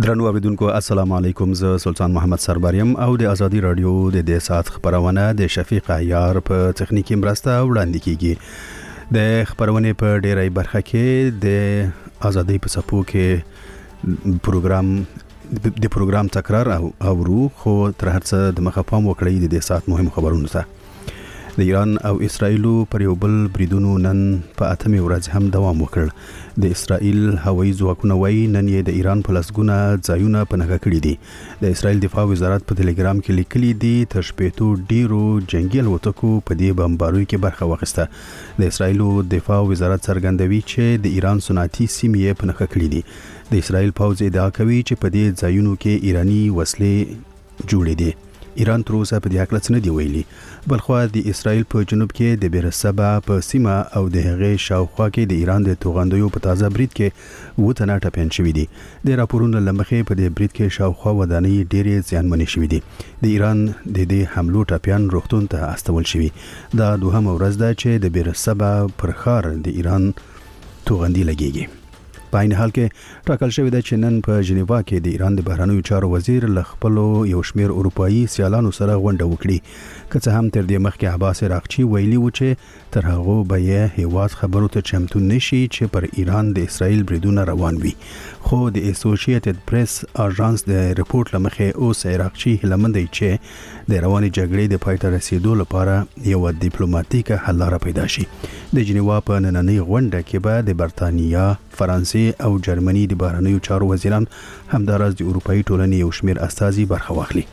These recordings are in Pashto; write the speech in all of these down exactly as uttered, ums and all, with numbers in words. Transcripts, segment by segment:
درنو اوریدونکو السلام علیکم، زه سلطان محمد سرباریم او د ازادي رادیو د دې سات خبرونه د شفیق عیار په تخنیکی مرسته وړاندې کیږي. د خبرونه په ډیرای برخه کې د ازادي په سپو کې پروګرام د پروګرام تکرار او اورو خو تر هرڅه د مخه پام وکړی د دې سات مهم خبرونه ته. د ایران او اسرایل پر یو بل بریدونو نن په اتمه ورځ هم دوام وکړ. د اسرایل هوایي ځواکونه وایي نن یې د ایران په لسګونه ځایونه په نښه کړي دي. د اسرایل دفاع وزارت په ټلګرام کې لیکلي دي تر شپېتو ډیرو جنگي الوتکو په دې بمباروي کې برخه واخیسته. د اسرایل دفاع وزارت څرګندوي چې د ایران صنعتي سیمې په نښه کړي دي. د اسرایل پوځ ادعا کوي چې په دې ځایونو کې ایرانی وسلې جوړې دي. ایران تر اوسه په دې اړه څه نه دی ویلي. بلخو د اسرایل په جنوب کې د بیرسبا په سیمه او د هغې شاوخوا کې د ایران د توغندیو په تازه برید کې و تنه ټپيان شوي دي. د راپورونو لمخې په دې برید کې شاوخوا ودانۍ ډېرې زیانمنې شوي دي. د ایران د دې حملو ټپيان روغتون ته استول شوي. دا دوهم ورځ ده چې د بیرسبا پر ښار د ایران توغندي لګيږي. په عین حال کې ټاکل شوی دی چې نن په ژنیوا کې د ایران د بهرنیو چارو وزیر له خپلو یو شمېر اروپایي سیالانو سره غونډه وکړي. که څه هم تر دې مخکې عباس عراقچي ویلي و چې تر هغه به یې هیواد خبرو ته چمتو نشي چې پر ایران د اسرایل بریدونه روان وي. خو د اسوسییټډ پریس اژانس د ریپورت لمخې اوس عراقچي هیلمند دی چې د رواني جګړې د پای ته رسیدو لپاره یو ډیپلوماټیک حل لاره پیدا شي. د ژنیوا په نننۍ غونډه کې به د برتانیا، فرانسې او جرمني د بهرنیو چارو وزیران همداراز د اروپאי ټولنې یو شمېر استازي برخه واخلي.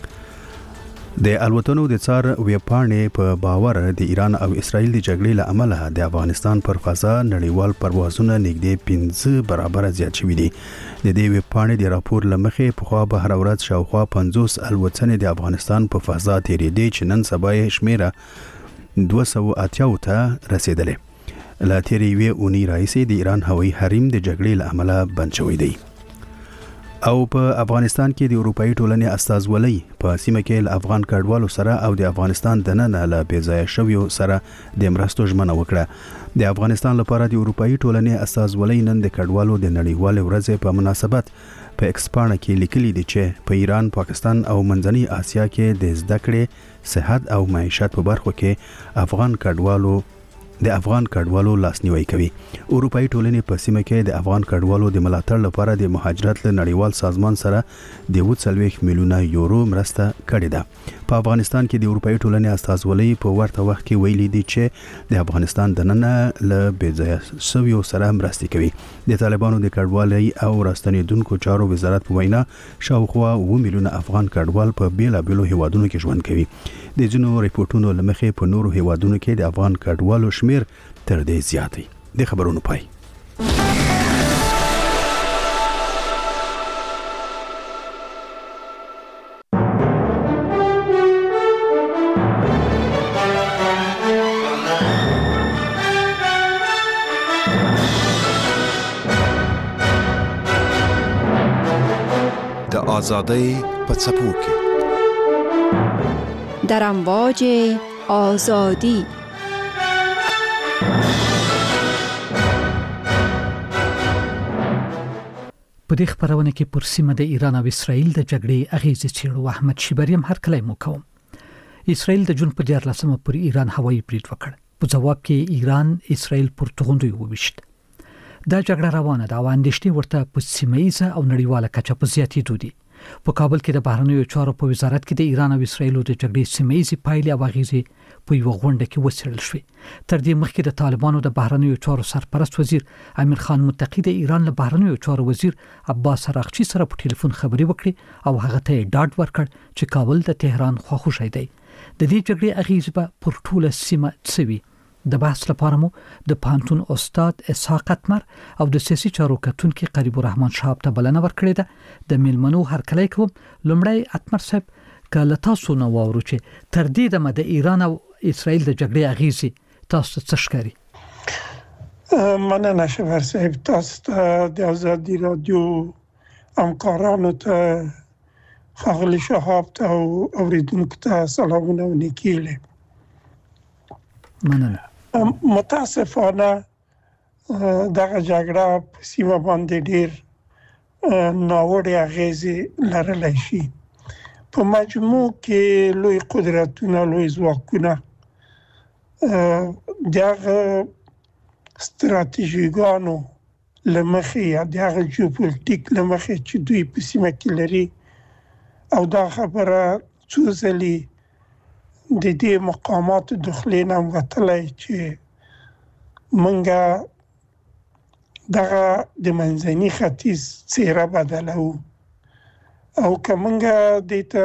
د الوتنو د څار ویبپاڼې په باور د ایران او اسرایل د جګړې له امله د افغانستان پر فضا نړیوال پروازونه نږدې پنځه برابر زیات شوي دي. د دې ویبپاڼې د راپور لمخې په خوا به هر ورځ شاوخوا پنځوس الوتنې د افغانستان په فضا تیرېدې چې نن سبا یې شمیره دوه سوه اتیا ته رسیدلې. لا تیرې وی اونۍ راځي د ایران هوایي حریم د جګړې له امله بند شوی دی. او په افغانستان کې د اروپאי ټولنې استازولۍ په سیمه کې له افغان کډوالو سره او د افغانستان دننه له بیځایه شویو سره د مرستو ژمنه وکړه. د افغانستان لپاره د اروپאי ټولنې استازولۍ نن د کډوالو د نړیوال ورځې په مناسبت په ایکسپانه کې لیکلي دي چې په ایران، پاکستان او منځنۍ اسیا کې د زده کړې، صحت او معیشت په برخو کې افغان کډوالو د افغان کډوالو لاسنیوي کوي. اروپאי ټولنې په سیمه کې د افغان کډوالو د ملاتړ لپاره د مهاجرت له نړیوال سازمان سره د یو څلوېښت میلیونه یورو مرسته کړې ده. په افغانستان کې د اروپאי ټولنې استازولۍ په ورته وخت کې ویلي دي چې د افغانستان دننه له بیځایه شویو سره مرستې کوي. د طالبانو د کډوالۍ او راستنیدونکو چارو وزارت په وینا شاوخوا اووه میلیونه افغان کډوال په بیلابیلو هیوادونو کې ژوند کوي. د ځینو ریپورتونو لمخې په نورو هیوادونو کې د افغان کډوالو شمیر تر دې زیات دی. د خبرونو پای. د آزادۍ په څپو کې در امواج آزادی. په دې خبرونه کې پر سیمه د ایران او اسرایل د جګړې اغیزې څیړو. احمد شیبریم هر کله مو کوم. اسرایل د جون په دیارلسمه پر ایران هوایي برید وکړ. په جواب کې ایران اسرایل پر توغندي وویشت. دا جګړه روانه ده او اندېښنې ورته په سیمه‌ایزه او نړیواله کچه په زیاتېدو دي. په کابل کې د بهرنیو چارو په وزارت کې د ایران او اسرایل د جګړې سیمه‌ایزې پایلې او اغیزې په یو غونډه کې وڅېړل شوې. تر دې مخکې د طالبانو د بهرنیو چارو سرپرست وزیر امیر خان متقی د ایران له بهرنیو چارو وزیر عباس عراقچي سره په ټلیفون خبرې وکړې او هغه ته ډاډ ورکړ چې کابل د تهران خواخوږی دی. د دې جګړې اغیزې به پر ټوله سیمه څه وي؟ د بحث لپاره مو د پانتون استاد اسحاق اتمر او د سیاسي چارو کتونکو قریب الرحمن شهاب ته بلنه ورکړې ده. د میلمنو هرکلی کوم. لومړی اتمر صاحب کله تاسو نو وورو چې تر دې دمه د ایران او اسرایل د جګړې اغیزې تاسو څه ښکاري؟ مننه شهبر صاحب، تاسو ته د آزادي رادیو همکارانو ته، ښاغلي شهاب ته او اوریدونکو ته سلامونه و نیکیلې. مننه. متاسفانه دغه جګړه په سیمه باندې ډیر ناوړه اغیزې لرلی شي. په مجموع کې لوی قدرتونه لوی ځواکونه دغه ستراتیژیګانو لمخې یا دغه جیوپولیټیک لمخې چې دوی په سیمه کې لري او دا خبره څو ځلې د دې مقاماتو دخلې نه وتلی چې منګه دغه د منځني ختیځ څیره بدلو او که منګه دې ته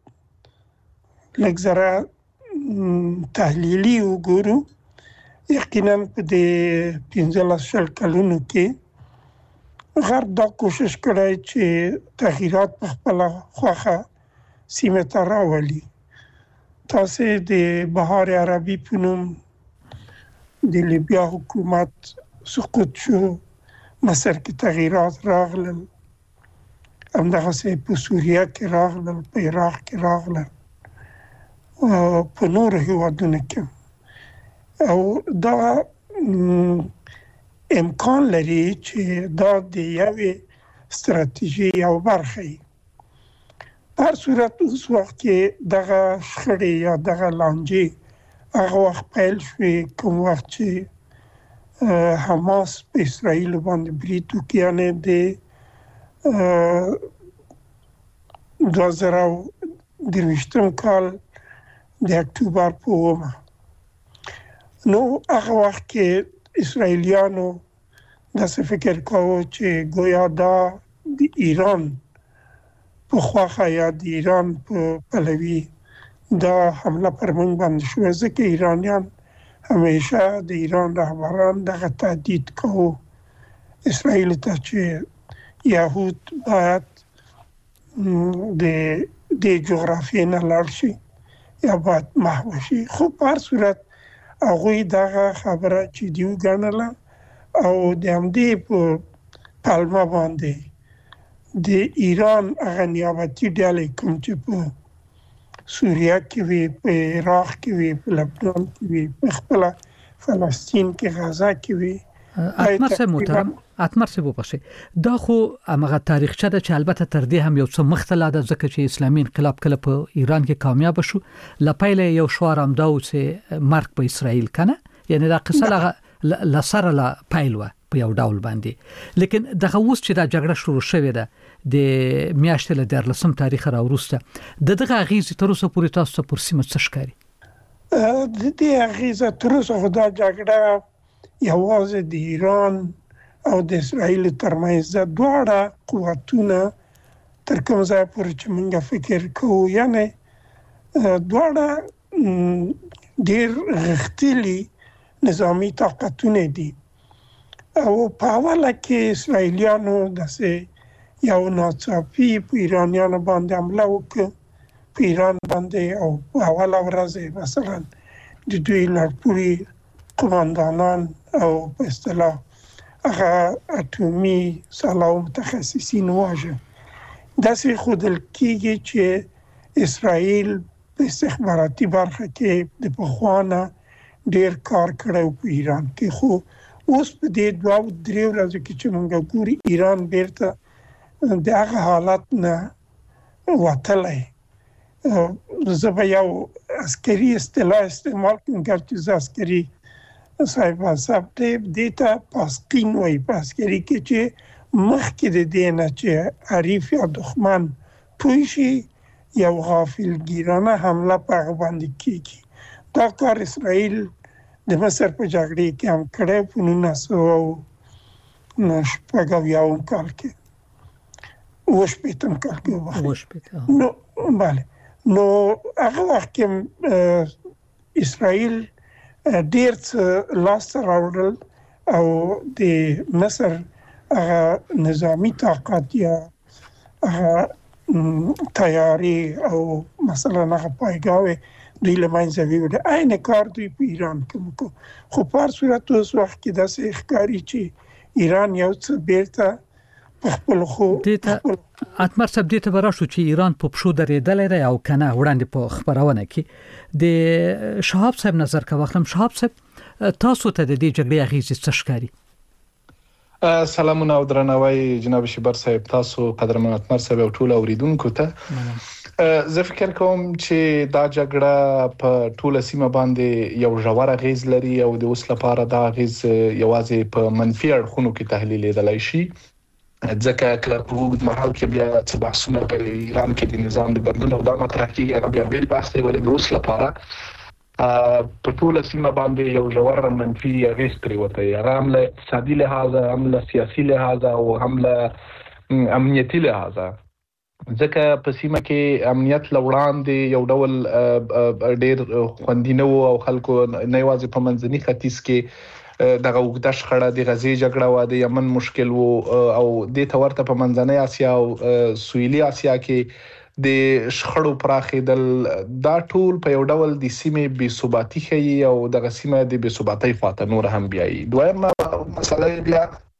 لږ ذره تحلیلي وګورو، یقینا په دې پنځلس شل کلونو کې غرب دا کوشش کړی چې تغییرات په خپله خوښه سیمه ته راولي. تاسې د بهار عربي په نوم د لیبیا حکومت سقوط شو، مصر کې تغییرات راغلل، همدغسې په سوریه کې راغلل، په عراق کې راغلل، په نورو هیوادونو کې. او دا امکان لري چې دا د یوې ستراتیژي یو برخه وي. په هر صورت اوس وخت کې دغه شخړې یا دغه لانجې هغه وخت پیل شوې کوم وخت چې حماس په اسرائیلو باندې برید وکړي، یعنې د دوه زره درویشتم کال د اکتوبر په اوومه. نو هغه وخت کې اسرائیلیانو داسې فکر کاوه چې گویا دا د ایران په خواخه یا د ایران په پلوي دا حمله پر موږ باندې شوه، ځکه ایرانیان همیشه د ایران رهبران دغه تهدید کاوه اسرائیل ته چې یهود باید د د جغرافیې نه لاړ شي یا باید محو شي. خو په هر صورت هغوی دغه خبره جدي وګڼله او د همدې په پلمه باندې د ایران هغه نیابتي ډلې کوم چې په سوریه کې وي، په عراق کې وي، په لبنان کې وي، په خپله فلسطین کې، غزه کې وي. اتمر صاحب محترم، اتمر صاحب وبخښئ، دا خو هغه تاریخچه ده چې البته تر دې هم یو څه مخته لاده، ځکه چې اسلامي انقلاب کله په ایران کې کامیاب شو لپاره یو شوار هم دا و چې مرګ په اسرائیل کنه، یعنی دا قصه لسره لا پیل و په یو ډول باندې. لیکن دغه اوس چې دا جګړه شروع شوې ده د میاشتې له دیارلسم تاریخ راوروسته، د دغه اغیزې تر اوسه پورې تاسو ته پر سیمه څه ښکاري؟ د دې اغیزه تر اوسه دا جګړه یوازې د ایران او د اسرائیل ترمنځ د دواړه قوتونه تر کوم ځای پورې چې موږ فکر کوو، یعنی دواړه ډېر غښتلي نظامي طاقتونه دي. او په اوله کې اسرائیلیانو داسې یو ناڅاپي په ایرانیانو باندې حمله وکړه، په ایران باندې، او په اوله ورځ مثلا د دوی لړپوړي قماندانان او په اصطلاح هغه اټومي سلاو متخصصین واژه. داسې ښودل کېږي چې اسرائیل په استخباراتي برخه کې د پخوا نه ډېر کار کړی په ایران کې. خو اوس په دې دوه درې ورځو کې چې موږ ګوري ایران بیرته د هغه حالت نه وتلی. زه به یو عسکري اصطلاح استعمال کوم، ګرچې زه عسکري صاحب حساب دې ته پاسقین وایي په عسکري کې، چې مخکې د دې نه چې حریف یا دښمن پوه شي یو غافلګیرانه حمله په هغه باندې کېږي. دا کار اسرائیل د مصر په جګړې کې هم کړی په نولس سوه شپږ اویاوم کال کې، اوه شپېتم کال کې نو بله نو هغه وخت کې اسرائیل ډېر څه لاسته راوړل او د مصر هغه نظامي طاقت یا هغه تیاری او مثلا هغه پایګاوې دوی له منځه ویوړې. عین کار دوی په ایران کې وکړو. خو په هر صورت اوس وخت کې داسې ښکاري چې ایران یو څه بیرته په خپل خو اتمر صاحب دې ته وراشو چې ایران په پښو درېدلی دی او کنه وړاندې په خبرونه کې د شهاب صاحب نظر کا واخلم. شهاب صاحب تاسو ته د دې جګړې اغیزې څه ښکاري؟ سلامونه او درناوی جناب شیبر صاحب، تاسو قدرمن اتمر صاحب او ټول اوریدونکو ته. زه فکر کوم چې دا جګړه په ټوله سیمه باندې یو ژور اغیز لري او د اوس لپاره دا اغیز یوازې په منفي اړخونو کې تحلیل لیدلای شي، ځکه کله په وګړي محل کې بیا څه بحثونه په ایران کې د نظام د بدلون او د مطرح کېږي، هغه بیا بیل بحث دی، ولې د اوس لپاره په ټوله سیمه باندې یو ژور منفي اغیز پرېوتی، هغه هم له اقتصادي لحاظه، هم له سیاسي لحاظه او هم له امنیتي لحاظه، ځکه په سیمه کې امنیت له وړاندې یو ډول ډېر خوندي نه و او خلکو نه یوازې په منځني ختیځ کې دغه اوږده شخړه د غزې جګړه و، د یمن مشکل و او دې ته ورته په منځنۍ اسیا او سویلي اسیا کې د شخړو پراخېدل، دا ټول په یو ډول د سیمې بې ثباتي ښیي او دغه سیمه د بې ثباتۍ خواته نور هم بیایي. دویمه مسله بیا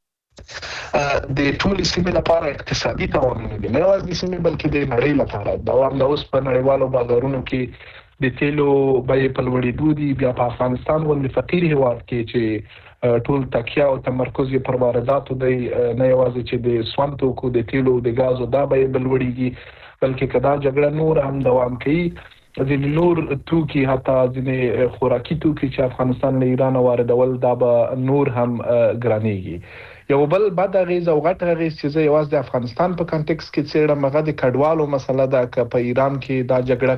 د ټولې سیمې لپاره اقتصادي تاوان دی، نه یوازې د سیمې بلکې د نړۍ لپاره. دا هم د اوس په نړیوالو بازارونو کې د تیلو بیې په لوړېدو دي، بیا په افغانستان غوندې فقیر هېواد کې چې ټول تکیه او تمرکز یې پر وارداتو دی، نه یوازې چې د سون توکو د تیلو د ګازو دا بیې به لوړېږي، بلکې کدا جګړه نور هم دوام کوي، ځینې نور توکي حتی ځینې خوراکي توکي چې افغانستان له ایران واردول دا به نور هم ګرانېږي. یو بل بد اغیز او غټ اغیز چې زه یوازې د افغانستان په کانټکس کې څېړم هغه د کډوالو مسله ده. که په ایران کې دا جګړه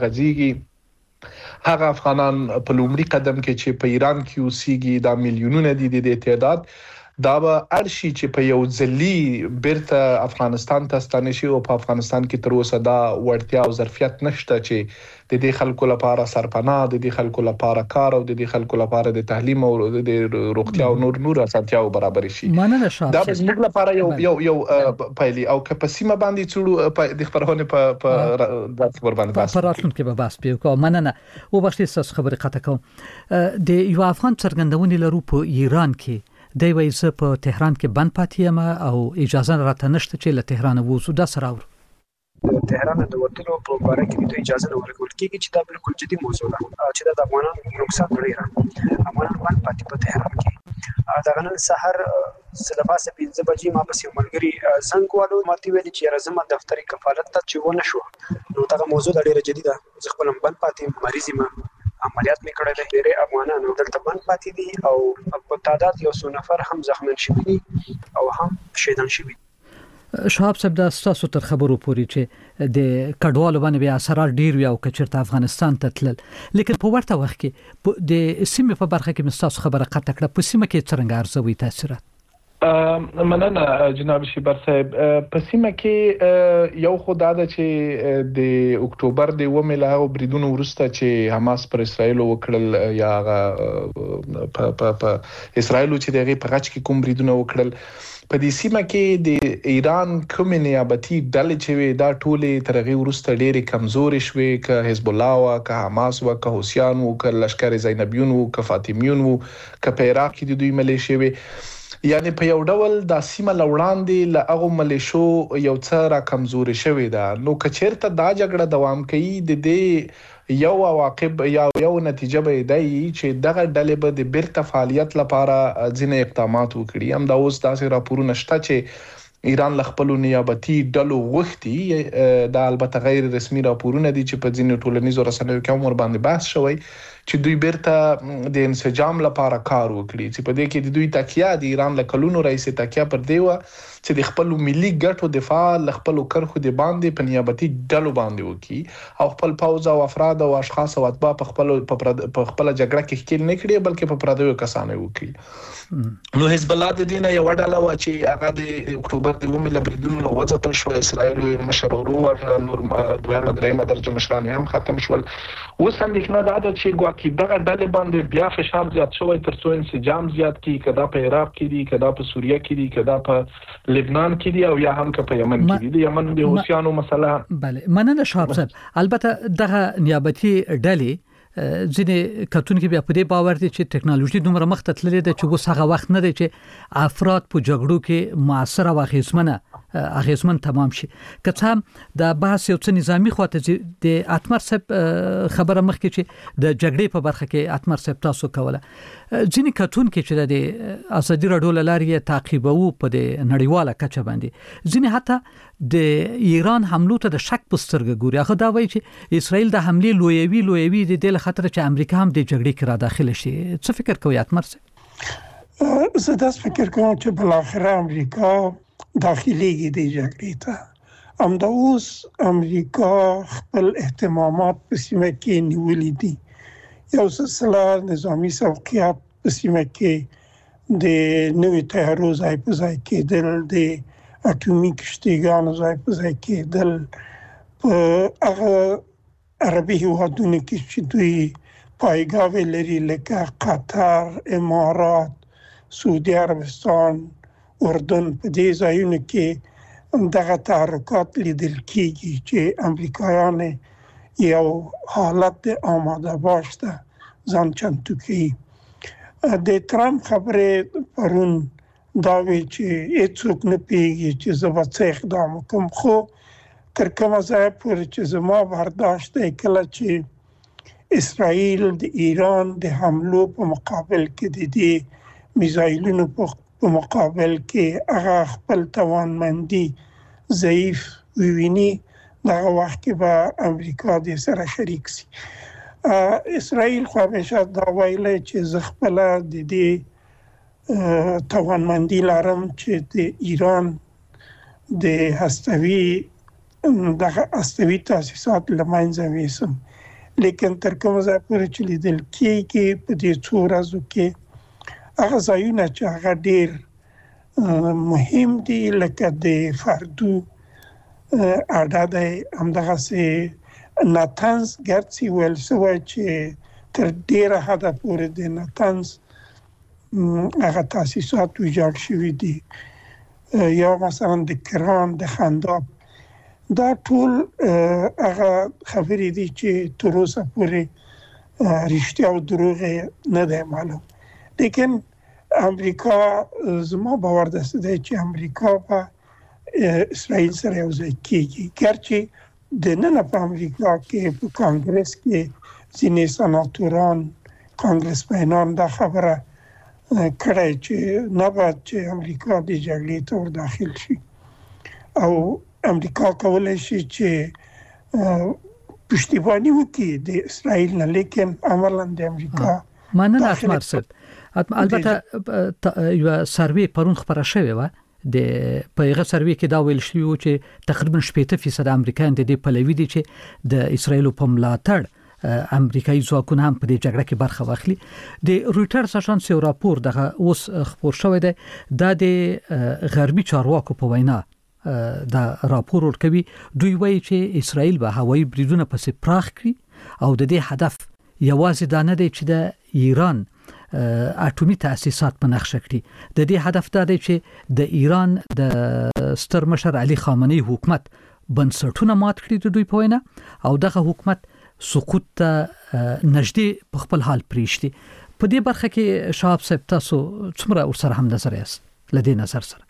غځېږي، هغه افغانان په لومړي قدم کې چې په ایران کې اوسېږي، دا میلیونونه دي د تعداد، دا به اړ شي چې په یو ځلي بیرته افغانستان ته ستانه شي او په افغانستان کې تر اوسه دا وړتیا او ظرفیت نشته چې د دې خلکو لپاره سرپناه، د دې خلکو لپاره کار او د دې خلکو لپاره د تعلیم او د روغتیا او نور نور اسانتیاو برابر شي. دا زموږ لپاره یو یو یو پایلی او که په سیمه باندې څوړو د خبرونه په په د خبر باندې بحث په راتلونکي به بحث پیو. مننه. او بخښي تاسو خبرې قطع کوم. د یو افغان څرګندونې لرو په ایران کې دی وایي زه په تهران کې بند پاتې یم او اجازه راته نشته چې له تهران ووځو. دا سره اور د تهران د وټلو په اړه کې د اجازه نه ورکول کېږي چې دا بالکل جدي موضوع ده چې دا د افغانانو نقصان لري. افغانان بند پاتې په تهران کې. دا غنن سحر سلباس پنځه بجې ما پسې ملګری زنګ والو ماته ویل چې راځم دفتري کفالت ته چې ونه شو، نو دا موضوع ډیره جدي ده. زه خپل بند پاتې مریض یم، عملیات مې کړی دی، ډېر افغانانو دلته بند پاتې دي او په تعداد یو څو نفر هم زخمیان شوي دي او هم شهیدان شوي دي. شهاب صاحب، دا ستاسو تر خبرو پورې چې د کډوالو باندې بیا اثرات ډیر وي او کچرته افغانستان ته تلل، لیکن په ورته وخت کې د سیمې په برخه کې مستاسو خبره قطع کړه، په سیمه کې څنګه ارزوي تاثیرات؟ مننه جناب شیبر صاحب. په سیمه کې یو خدای د چې د اکتوبر د اومه له او بریدونو ورسته چې حماس پر اسرائیل وکړل، یا په په اسرائیل چې دغه په غچ کې کوم بریدونه وکړل، په دې سیمه کې د ایران کوم نیابتي ډلې چې وي دا ټولې ترغه ورسته ډېری کمزوري شوي، که حزب الله او که حماس او که حوثیان او که لشکر زینبیون او که فاطمیون او که په عراق کې د دوی ملیشي وي، یعنی په یو ډول د سیمه لوړاندې له هغه ملیشو یو څه را کمزوري شوی ده. نو کچیرته دا جګړه دوام کوي، د دې یو عواقب یا یو نتیجه به دی چې دغه ډلې به د بیرته فعالیت لپاره ځینې اقدامات وکړي. هم دا اوس داسې راپورونه شته چې ایران له خپلو نیابتي ډلو غوښتي، دا البته غیر رسمي راپورونه دي چې په ځینو ټولنیزو رسنیو کې هم ور باندې بحث شوی چې دوی بیرته د انسجام لپاره کار وکړي، چې په دې کې د دوی تکیه د ایران له کلونو رئیس تکیه پر دی و چې د خپل ملي ګټو دفاع له خپل کرخو د باندې په نیابتي ډلو باندې وکړي او خپل پوځ او افراد او اشخاص او اتباع په خپل په خپل جګړه کې ښکیل نه کړي بلکې په پردیو کسانو وکړي. نو حزب الله د دینه یو ډله و چې هغه د اکتوبر د اومه لبریدونو له وځتل شو، اسرائیل مشر ورو او نور دوه درېمه درجه مشران هم ختم شول. اوس هم لیکنه دا ده چې ګواکې دغه ډلې باندې بیا فشار زیات شوی تر څو انسجام زیات کی، کدا په عراق کې دي، کدا په سوریه کې دي، کدا په لبنان کې دي او یا هم په یمن کې دي. د یمن د حوثیانو مسله. بله، مننه شهاب صاحب. البته دغه نیابتي ډلې ځینې کتونکو بیا په دې باور دي چې ټکنالوژي دومره مخ ته تللې ده چې اوس هغه وخت نه دی چې افراد په جګړو کې موثر او اغیزمنه اغیزمن تمام شي. که څه د بحث یو څه نظامی خواته د اتمر صاحب خبره مخکې چې د جګړې په برخه کې اتمر صاحب تاسو کوله ځینې کتون کې چې د ازادي راډیو لارې تعقیبو په د نړیواله کچه باندې ځینې حتی د ایران حملو ته د شک پسترګ ګوري. هغه دا وایي چې اسرائیل د حمله لویوي لویوي د دې خطر چې امریکا هم د جګړې کې را داخله شي. څه فکر کوي اتمر صاحب؟ زه داس فکر کوم چې بل اخر امریکا داخليږي د جګړې ته. همدا اوس امریکا خپل اهتمامات په سیمه کې نیولې دي. یو سلسله نظامی سوقیات په سیمه کې د نوې تیارو ځای په ځای کېدل، د اټومي کشتیګانو ځای په ځای کېدل په هغه عربي هیوادونو کې چې دوی پایګاوې لري لکه قطر، امارات، سعودي عربستان، اردن. په دې ځایونو کې دغه تحرکات لیدل کېږي چې امریکایان یو حالت د آماده باش ته ځان چمتو کوي. د ترامپ خبرې پرون دا وی چې هیڅوک نه پیږي چې زه به څه اقدام وکړم، خو تر کومه ځایه پورې چې زما برداشت دی کله چې اسرائیل د ایران د حملو په مقابل کې د دې میزایلونو په په مقابل کې هغه خپل توانمندي ضعیف ویني، دغه وخت کې به امریکا د سره شریک سي. اسرائیل خو همیشه دا ویلي چې زه خپل د دې توانمندي لرم چې د ایران د هستوي دغه هستوي تاسیسات له منځه ویسم. لیکن تر کومه ځایه پورې چې لیدل کېږي په دې څو ورځو کې هغه ځایونه چې هغه ډېر مهم دي لکه د فردو اډه دی، همدغسې ناتنز ګرڅي ویل شوی چې تر ډېره حده پورې د ناتنز هغه تاسیسات ویجاړ شوي دي، یا مثلا د کران، د خنداب. دا ټول هغه خبرې دي چې تر اوسه پورې رښتیا او دروغ نه دی معلوم. لیکن امریکا زما باور دسته دی چې امریکا په اسرائیل سره یو ځای کېږي. ګرچې دننه په امریکا کې په کانګرس کې ځینې سناتوران، کانګرسمنان دا خبره کړې چې نه باید چې امریکا د جګړې ته ور داخل شي او امریکا کولی شي چې پشتیبانی وکړي د اسرائیل نه، لیکن عملاً د امریکا مننه اتمر صاحب. البته یو سروې پرون خبره شوې و د په هغه سروې کې دا ویل شوی چې تقریبا شپږ فیصد امریکایان د دې پلوي دي چې د اسرائیل په ملاتړ امریکایي ځواکونه هم په دې جګړه کې برخه واخلي. د رويټرز اژانس یو راپور دغه اوس خبر شوی دی، دا د غربي چارواکو په وینا دا راپور ورکوي. دوی وایي چې اسرائیل به هوایي بریدونه پسې پراخ کړي او د دې هدف یوازې دا نه دی چې د ایران اټومي تاسیسات په نقشه کړي. د دې هدف دا دی چې د ایران د ستر مشر علي خامنه‌ای حکومت بنسټونه مات کړي د دوی په وینا او دغه حکومت سقوط ته نږدې په خپل حال پریږدي. په دې برخه کې شهاب صاحب تاسو څومره ورسره هم نظر یاست لدې نظر سره؟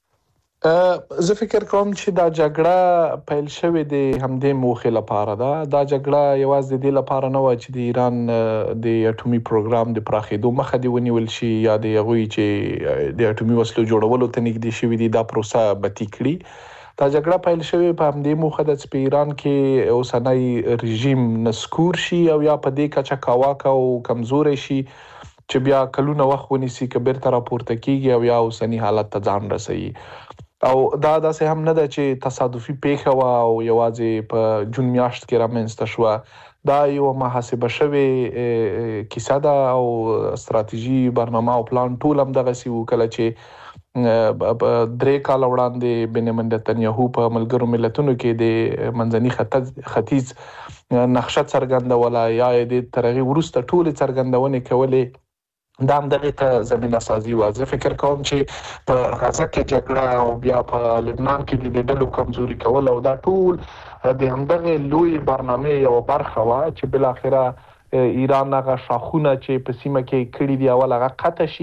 زه فکر کوم چې دا جګړه پیل شوې د همدې موخې لپاره ده. دا جګړه یوازې د دې لپاره نه و چې د ایران د اټومي پروګرام د پراخېدو مخه دی ونیول شي یا د هغوی چې د اټومي وسلو جوړولو ته نږدې شوي دي دا پروسه بتي کړي. دا جګړه پیل شوې په همدې موخه ده چې په ایران کې اوسنی رژیم نسکور شي او یا په دې کچه کاواکه او کمزوري شي چې بیا کلونه وخت ونیسي که بیرته راپورته کیږي او یا اوسنی حالت ته ځان رسوي. او دا داسې هم نه ده چې تصادفي پیښه وه او یوازې په جون میاشت کې رامنځته شوه. دا یو محاسبه شوې کیسه ده او ستراتیژي، برنامه او پلان ټول هم دغسې و. کله چې درې کاله وړاندې بنیامین نتنیاهو په ملګرو ملتونو کې د منځني ختیځ نقشه څرګندوله یا د تر هغې وروسته ټولې څرګندونې کولې، دا هم دغې ته زمینه سازي وه. زه فکر کوم چې په غزه کې جګړه او بیا په لبنان کې د ډلو کمزوري کول او دا ټول د همدغې لوی برنامې یوه برخه وه چې بالاخره ایران هغه شاخونه چې په سیمه کې کړي دي اول هغه قطع شي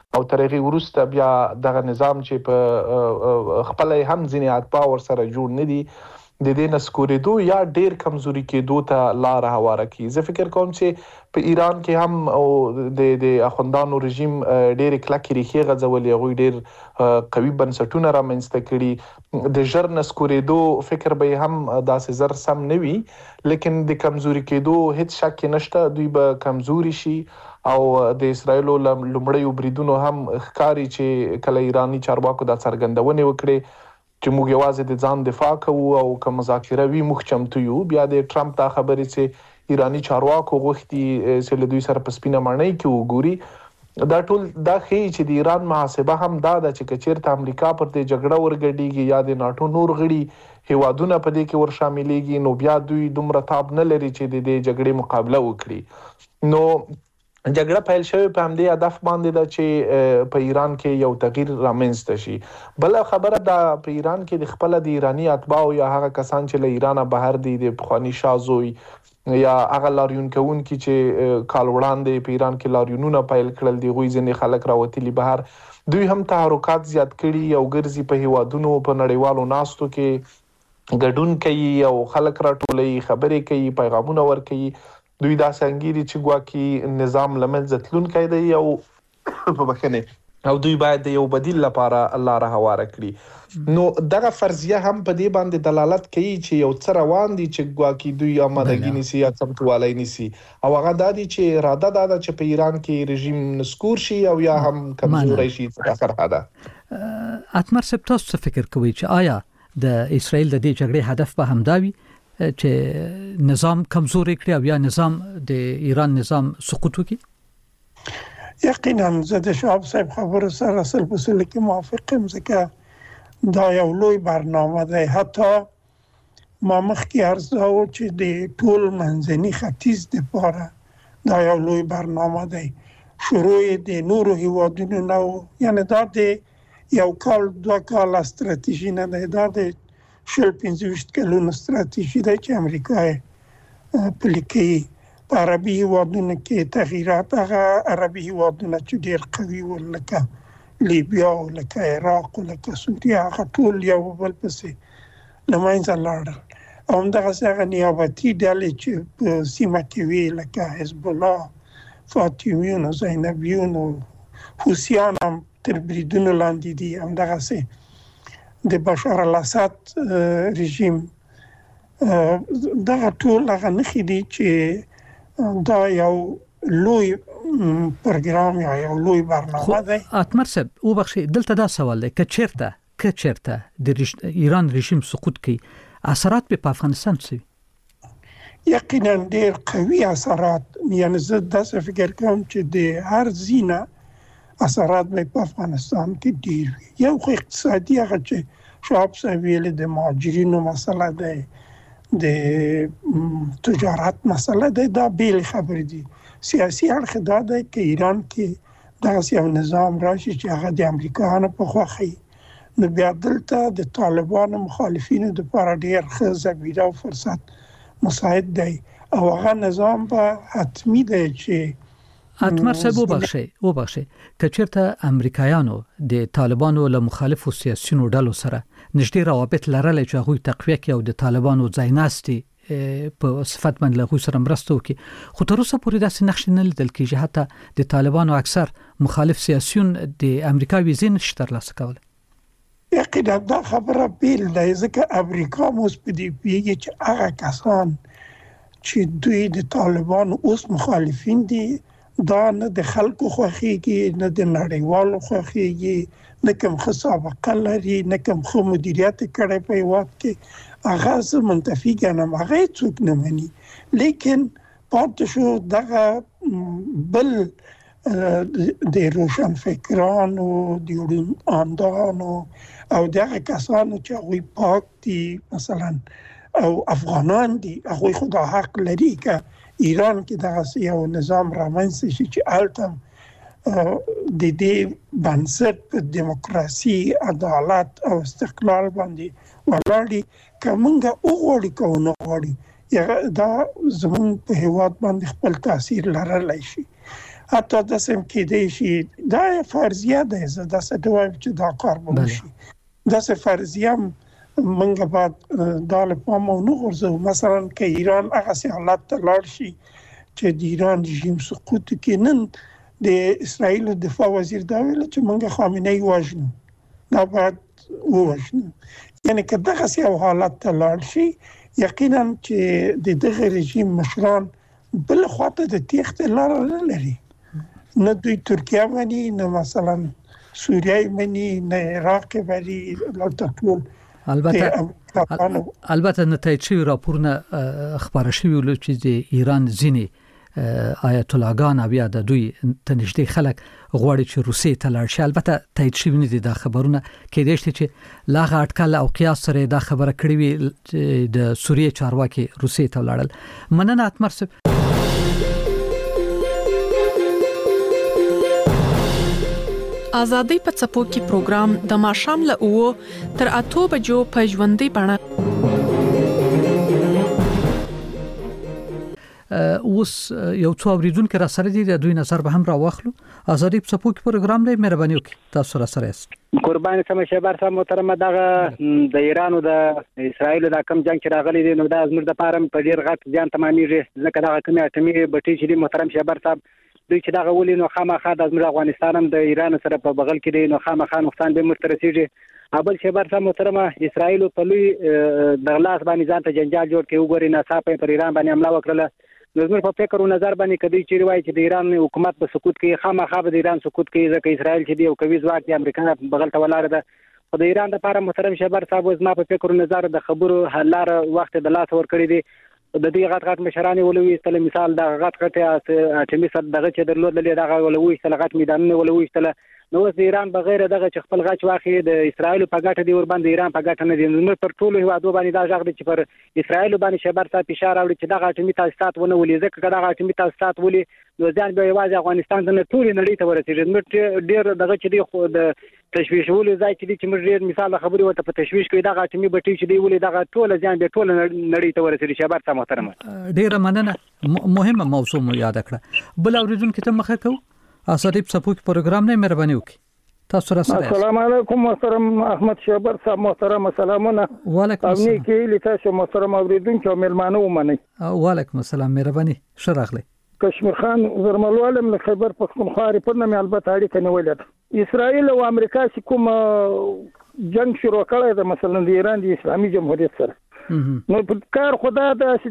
او ترغه ورسته بیا دغه نظام چې په خپل هم ځینې اتباع ور سره جوړ نه دي د دې نسکوریدو یا ډیر کمزوري کېدو ته لار هواره کی. زه فکر کوم چې په ایران کې هم او د د اخوندانو رژیم ډیر کلکې ریخي غځولې، غوي ډیر قوي بنسټونه رامنځته کړي. د ژر نسکوریدو فکر به هم داسې زر سم نه وي، لیکن د کمزوري کېدو هیڅ شک نشته. دوی به کمزوري شي او د اسرایل لومړی بریدونو هم ښکاری چې کله ایرانی چارواکو د څرګندونې وکړي چې موږ یوازې د ځان دفاع کوو او کوم مذاکره وی موږ چمتو یو. بیا د ټرمپ دا خبرې چې ایرانی چارواکو غوښتي چې له دوی سره په سپینه ماڼۍ کې وګوري، دا ټول دا ښیي چې د ایران محاسبه هم دا ده چې کچیرته امریکا پر دې جګړه ورګډیږي یا د ناتو نور غړي هیوادونه په دې کې ور شاملېږي، نو بیا دوی دومره تاب نه لري چې د دې جګړې مقابله وکړي. نو جګړه پیل شوې په همدې هدف باندې ده چې په ایران کې یو تغییر رامنځته شي. بل خبره دا په ایران کې د خپل د ایرانی اتباع یا هغه کسان چې له ایران بهر دي د پخوانی شازوی یا هغه لاریون کوونکي چې کال وړاندې په ایران کې لاریونونه پیل کړل دي، غوي ځنې خلک راوتلي بهر، دوی هم تحرکات زیات کړي او ګرځي په هیوادونو په نړیوالو ناستو کې ګډون کوي او خلک راټولي، خبرې کوي، پیغامونه ورکوي. دوی دا څنګه چې ګواکي نظام لمنځه تلونکی دی او په بخنه او دوی باید یو بدیل لپاره الله را هواره کړي. نو دغه فرضیه هم په دې باندې دلالت کوي چې یو څه روان دي چې ګواکي دوی آمادګي نسی یا څمتوالای نسی، او هغه د دې چې اراده ده چې په ایران کې رژیم نسکور شي او یا هم کمزوري شي تر اخره. ده اتمر سپتاس څه فکر کوي چې آیا د اسرائیل د دې جګړې هدف به همداوي چې نظام کمزوري کړي او یا نظام د ایران نظام سقوط وکړي؟ یقینا زه د شعب صاحب خبرو سره اصل په سل کې موافق یم، ځکه دا یو لوی برنامه ده. حتی ما مخکې عرض او چې د ټول منځني ختیځ لپاره دا یو لوی برنامه ده. شروع د نورو هیوادونو نو یعنی دا د یو کال دوه کال استراتیژي نه ده، دا د شل پنځه کلونو استراتیژي ده چې امریکا پلي کوي. په عربي هیوادونو کې تغییرات، هغه عربي هیوادونه چې ډېر قوي ول لکه لیبیا او لکه عراق او لکه سوریه، هغه ټول یو بل پسې له منځه لاړل. او همدغسې هغه نیابتي ډلې چې په سیمه کې وي لکه حزب الله، فاطمیون او زینبیون او حوثیان هم تر بریدونو لاندې دي. همدغسې د بشار الاسد رژیم، دغه ټول هغه نښې دي چې دا یو لوی پروګرام یا یو لوی برنامه دی. اتمر صاحب وبخښئ، دلته دا سوال دی که چیرته که چیرته د ایران رژیم سقوط کوي، اثرات به افغانستان څه وي؟ یقینا ډېر قوي اثرات، یعنی زه داسې فکر کوم چې د هر ځینه اثرات به په افغانستان کې ډېر وي. یو خو اقتصادي، هغه چې شعب صاحب ویل د مهاجرینو مسله ده، د تجارت مسله ده، دا بیل خبرې دي. سیاسي اړخ دا ده چې ایران کې دغسې یو نظام راشي چې هغه د امریکایانو په خوښه وي، نو بیا دلته د طالبانو مخالفینو دپاره ډېر ښه زمینه او فرصت مساعد دی، او هغه نظام به حتمي دی چې اتمر صاحب وبخښئ وبخښئ که چیرته امریکایانو د طالبانو له مخالفو سیاسيونو ډلو سره نږدې روابط لرل چې هغوی تقویه کړي او د طالبانو ځایناستي په صفت باندې له هغوی سره مرسته وکړي، خو تر اوسه پورې داسې نقش نه لیدل کېږي. حتی د طالبانو اکثر مخالف سیاسيون د امریکا ویزې نشي ترلاسه کولی. یقینا دا خبره بیل دی، ځکه امریکا هم اوس په دې پوهېږي چې هغه کسان چې دوی د طالبانو اوس مخالفین دي، دا نه د خلکو خوښیږي، نه د نړیوالو خوښیږي، نه کوم ښه سابقه لري، نه کوم ښه مدیریت کړی په هېواد کې. هغه زه منتفي ګڼم، هغه یې څوک نه مني. لیکن پاتې شو دغه بل د روشنفکرانو، د اندانو او دغه کسانو چې هغوی پاک دي مثلا او افغانان دي، هغوی خو دا حق لري که ایران کې دغه یو نظام رامنځته شي چې هلته د دې بنسټ په دیموکراسي، عدالت او استقلال باندې ولاړ دي. که موږ وغواړو که ونه غواړو، دا زموږ په هېواد باندې خپل تاثیر لرلی شي. حتی د سم کې دی شي دا فرضیه ده زه د څه دوام چې دا کار وشي دا څه فرضیه منګه بعد د لپاره مو نو غرزو مثلا کې ایران هغه سي حالت ته لاړ شي چې د ایران رژیم سقوط کې نن د اسرائیل دفاع وزیر دا ویل چې منګه خامنه ای وژنو دا بعد وژنو یعنی که دغه سي حالت ته لاړ شي یقینا چې د دغه رژیم مشران بل خواته د تیښت لار نه لري نه دوی ترکیه باندې نه مثلا سوریه باندې نه عراق باندې لټول البته البته نتایج شوی راپورونه خبره شوی ول چې د ایران ځینی آیت الله ګان بیا د دوی تنشدي خلک غواړي چې روسیې ته لاړ شي البته تایید شوی نه دي دا خبرونه کې دي چې لاغه اټکل او قیاس سره دا خبره کړې وي د سوریې چارواکي روسیې ته لاړل مننه اتمر صاحب آزادۍ په څپو کې پروګرام د ماښام له اوو تر اتو بجو په ژوندۍ بڼه اوس یو څو اوریدونکو را سره دي د دوی نظر به هم را واخلو آزادۍ په څپو کې پروګرام دی مهرباني وکړئ تاسو را سره یاست قربان سم شهبر صاحب محترم دغه د ایران او د اسرایل د کم جنگ چې راغلي دي نو دا زموږ د پاره په ډیر غټ ځان تمامېږي ځکه دغه کومه اټمي بټي چې محترم شهبر صاحب دوی چې دغه ولې نو خامخا د افغانستان هم د ایران سره په بغل کې دی نو خامخا نقصان به مرترسيږي ابل شهبر صاحب محترم اسرایل په لوی د لاس باندې ځان ته جنجال جوړ کې وګوري نه صاحب پر ایران باندې حمله وکړه نو زموږ په فکر او نظر باندې کدي چې روایت چې د ایران حکومت په سقوط کې خامخا د ایران سقوط کې ځکه اسرایل چې دی او کوي ځواک د امریکا بغل ته ولاړ ده خو د ایران لپاره محترم شهبر صاحب زما په فکر او نظر د خبرو حلار وخت د لاس ور کړی دی د دې غټ غټ مشران ولوي استل مثال د غټ غټ اټمي سر دغه چې درلود لري دغه ولوي استل غټ میدانونه ولوي استل نو د ایران بغیر دغه چې خپل غچ واخی د اسرایل په ګټه دی ور باندې ایران په ګټه نه دي نو پر ټولو هوادو باندې دا ځغ دي چې پر اسرایل باندې شهبر صاحب اشاره وړي چې دغه اټمي تاسیسات ونه ولې ځکه دغه اټمي تاسیسات ولې نو ځان به یوازې افغانستان ته ټول نړۍ ته ورسېږي نو ډیر دغه چې دی خو د تشویش ولې ځای چې دی چې موږ ډیر مثال خبري ورته په تشویش کې دغه اټمي بټي چې دی ولې دغه ټول ځان به ټول نړۍ ته ورسېږي شهبر صاحب محترم ډیر مننه مهمه موضوع مو یاد کړه بل اوریدونکو ته مخه کو آزادۍ په څپو کې پروګرام نه مهرباني وکړئ تاسو را سره السلام علیکم محترم احمد شهبر صاحب محترم سلامونه وعلیکم السلام امني کې لتاسو محترم اوریدونکو ملمانه ومني وعلیکم السلام مهرباني شراغله کشمیر خان زرملوالم له خیبر پختونخوا ریپورت نه البته اړیکه نیولې اسرائیل او امریکا چې کوم جنگ شروع کړی د مثلا د ایران د اسلامي جمهوریت سره نو په کار خدا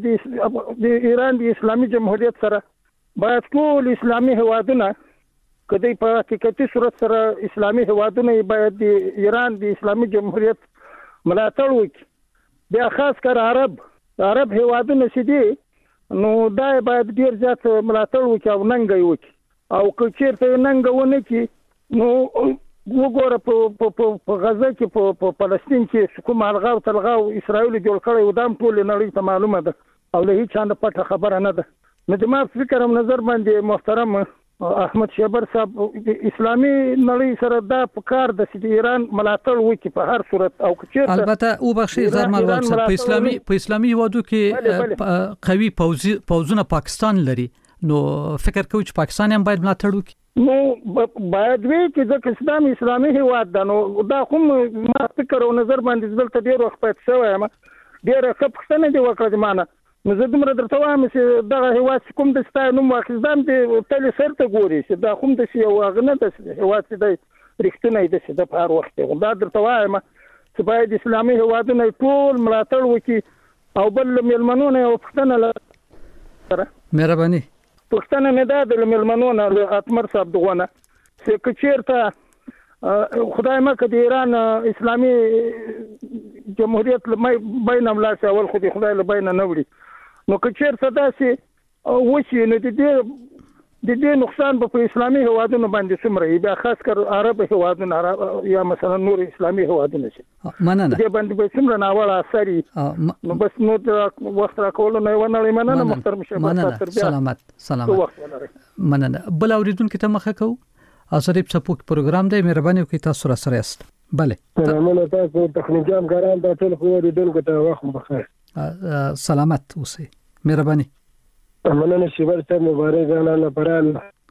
د ایران د اسلامي جمهوریت سره باید ټول اسلامي هوادونه کدی په حقیقتي صورت سره اسلامي هوادونه باید د ایران د اسلامي جمهوریت ملاتړ وکړي بیا خاص کر عرب عرب هوادونه چې دي نو دا باید ډیر زیات ملاتړ وکړي او ننګي وکړي او که چیرته ننګونه کې نو وګوره په په غزه کې په فلسطین کې کوم الغاو تلغاو اسرائیل جوړ کړی و دام ټول نړۍ ته معلومه ده او له هیڅ چا نه پټه خبره نه ده نو د ما فکر هم نظر باندې محترم احمد شهبر صاحب اسلامي نړۍ سره دا پکار د ایران ملاتړ وکړي په هر صورت او چیرته البته او بخشي زرمل واکس په اسلامي په اسلامي هوادو کې قوي پوځي پوځونه پاکستان لري نو فکر کوم چې پاکستان هم باید ملاتړ وکړي نو باید وی چې د اسلام اسلامي هواد ده نو دا کوم ما فکر او نظر باندې دلته ډیر وخت پات شوی یم ډیر ښه پښتنه دی وکړه مانه نو زه دومره درته وایم چې دغه هیواد کوم د ستای نوم واخیستم د تل سرته ګوري چې دا کوم د یو غنه د هیواد چې د رښتینی د د په هر وخت دا درته وایم چې باید اسلامي هیوادونه ټول ملاتړ وکړي او بل ملمنونه او پښتنه لره مهرباني پښتنه نه ده د ملمنونه اتمر صاحب دغونه چې کچیرته خدای مکه د ایران اسلامي جمهوریت لمې بینم لا اول خو د خدای له بینه نه وړي نو کچیر صدا سي وشي نو د دې د دې نقصان په اسلامي هوادونو باندې څومره بیا خاص کر عرب هوادونو یا مثلا نور اسلامي هوادونو شي مننه دې باندې به څومره ناوړه اثر نو بس نو د وخت راکول نه ونړې مننه محترم شهبر سلامت سلامت مننه بل اوریدونکو ته مخه کو آزادۍ په څپو کې پروګرام دی مهرباني وکړئ تاسو را سره یاست بله مننه تاسو تخنیکی همکاران د ټول خو اوریدونکو ته وخت بخیر سلامت اوسئ مهرباني مننه شهبر صاحب مبارک غاڼه لپاره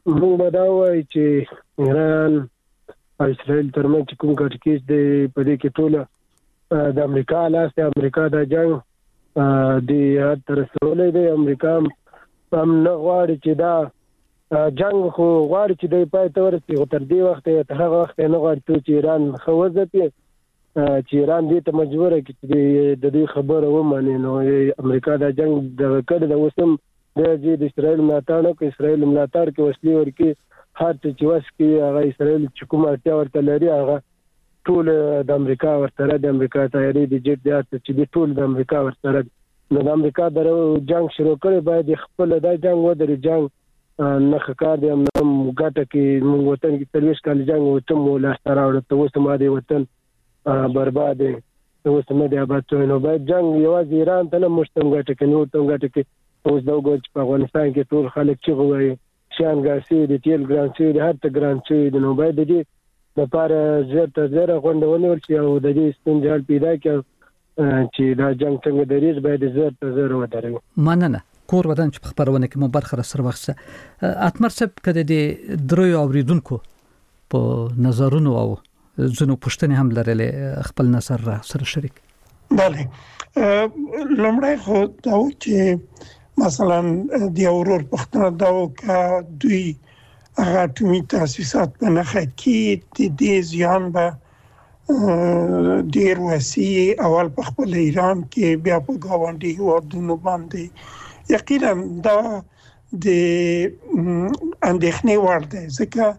موږ دا وایي چې ایران او اسرائیل ترمنځ کوم کټکیس دی په دې کې ټوله د امریکا لاس د امریکا د جنگ د هر تر سولې د امریکا هم نه غواړي چې دا جنگ خو غواړي چې د پای ته ورسېږي تر دې وخت ته هغه وخت نه غواړي چې ایران خوځي چې ایران دې ته مجبور کړي چې د دې خبره ومني نو امریکا د جنگ د کړه د وسم د اسرائیل ملاتړ کوي اسرائیل ملاتړ کوي وسلې ورکي هر څه چې وسکي هغه اسرائیل چې کومه اړتیا ورته لري هغه ټول د امریکا ورسره د امریکا تیاری د جټ د چې ټول د امریکا ورسره نو د امریکا د جنگ شروع کړي باید خپل د جنگ ودرې جنگ نه ښکار دی هم ګټه کې موږ وطن کې تلويش کال جنگ وته مو لا ستاره ورته اوس ما دی وطن برباد دی اوس ما دی آباد نو باید جنگ یوازې ایران ته نه مشتم ګټه کې نو ته ګټه کې اوس دا وګورئ په افغانستان کې ټول خلک چې وایي شان ګاسي د تیل ګران شي د هر ته ګران شي د نو باید د د لپاره زر تر زر غونډونه ورشي او د دې ستونزې پیدا کړي چې دا جنگ څنګه دریز باید زر تر زر ودرېږي. مننه کور ودان چې په خبرونه کې مو برخه سره وخته اتمر صاحب کده د دروي اوریدونکو په نظرونو او زنو پښتنې هم لرلې خپل نظر سره شریک. بله لمړی خو دا چې مثلا د اورور پښتنه دا او دوی هغه ټومي تاسیسات په نخښه کې د دې ځان به ډیر وسیع اول په خپل ایران کې بیا په گاونډي هیوادونو باندې یقینا دا د اندېښنې وړ دی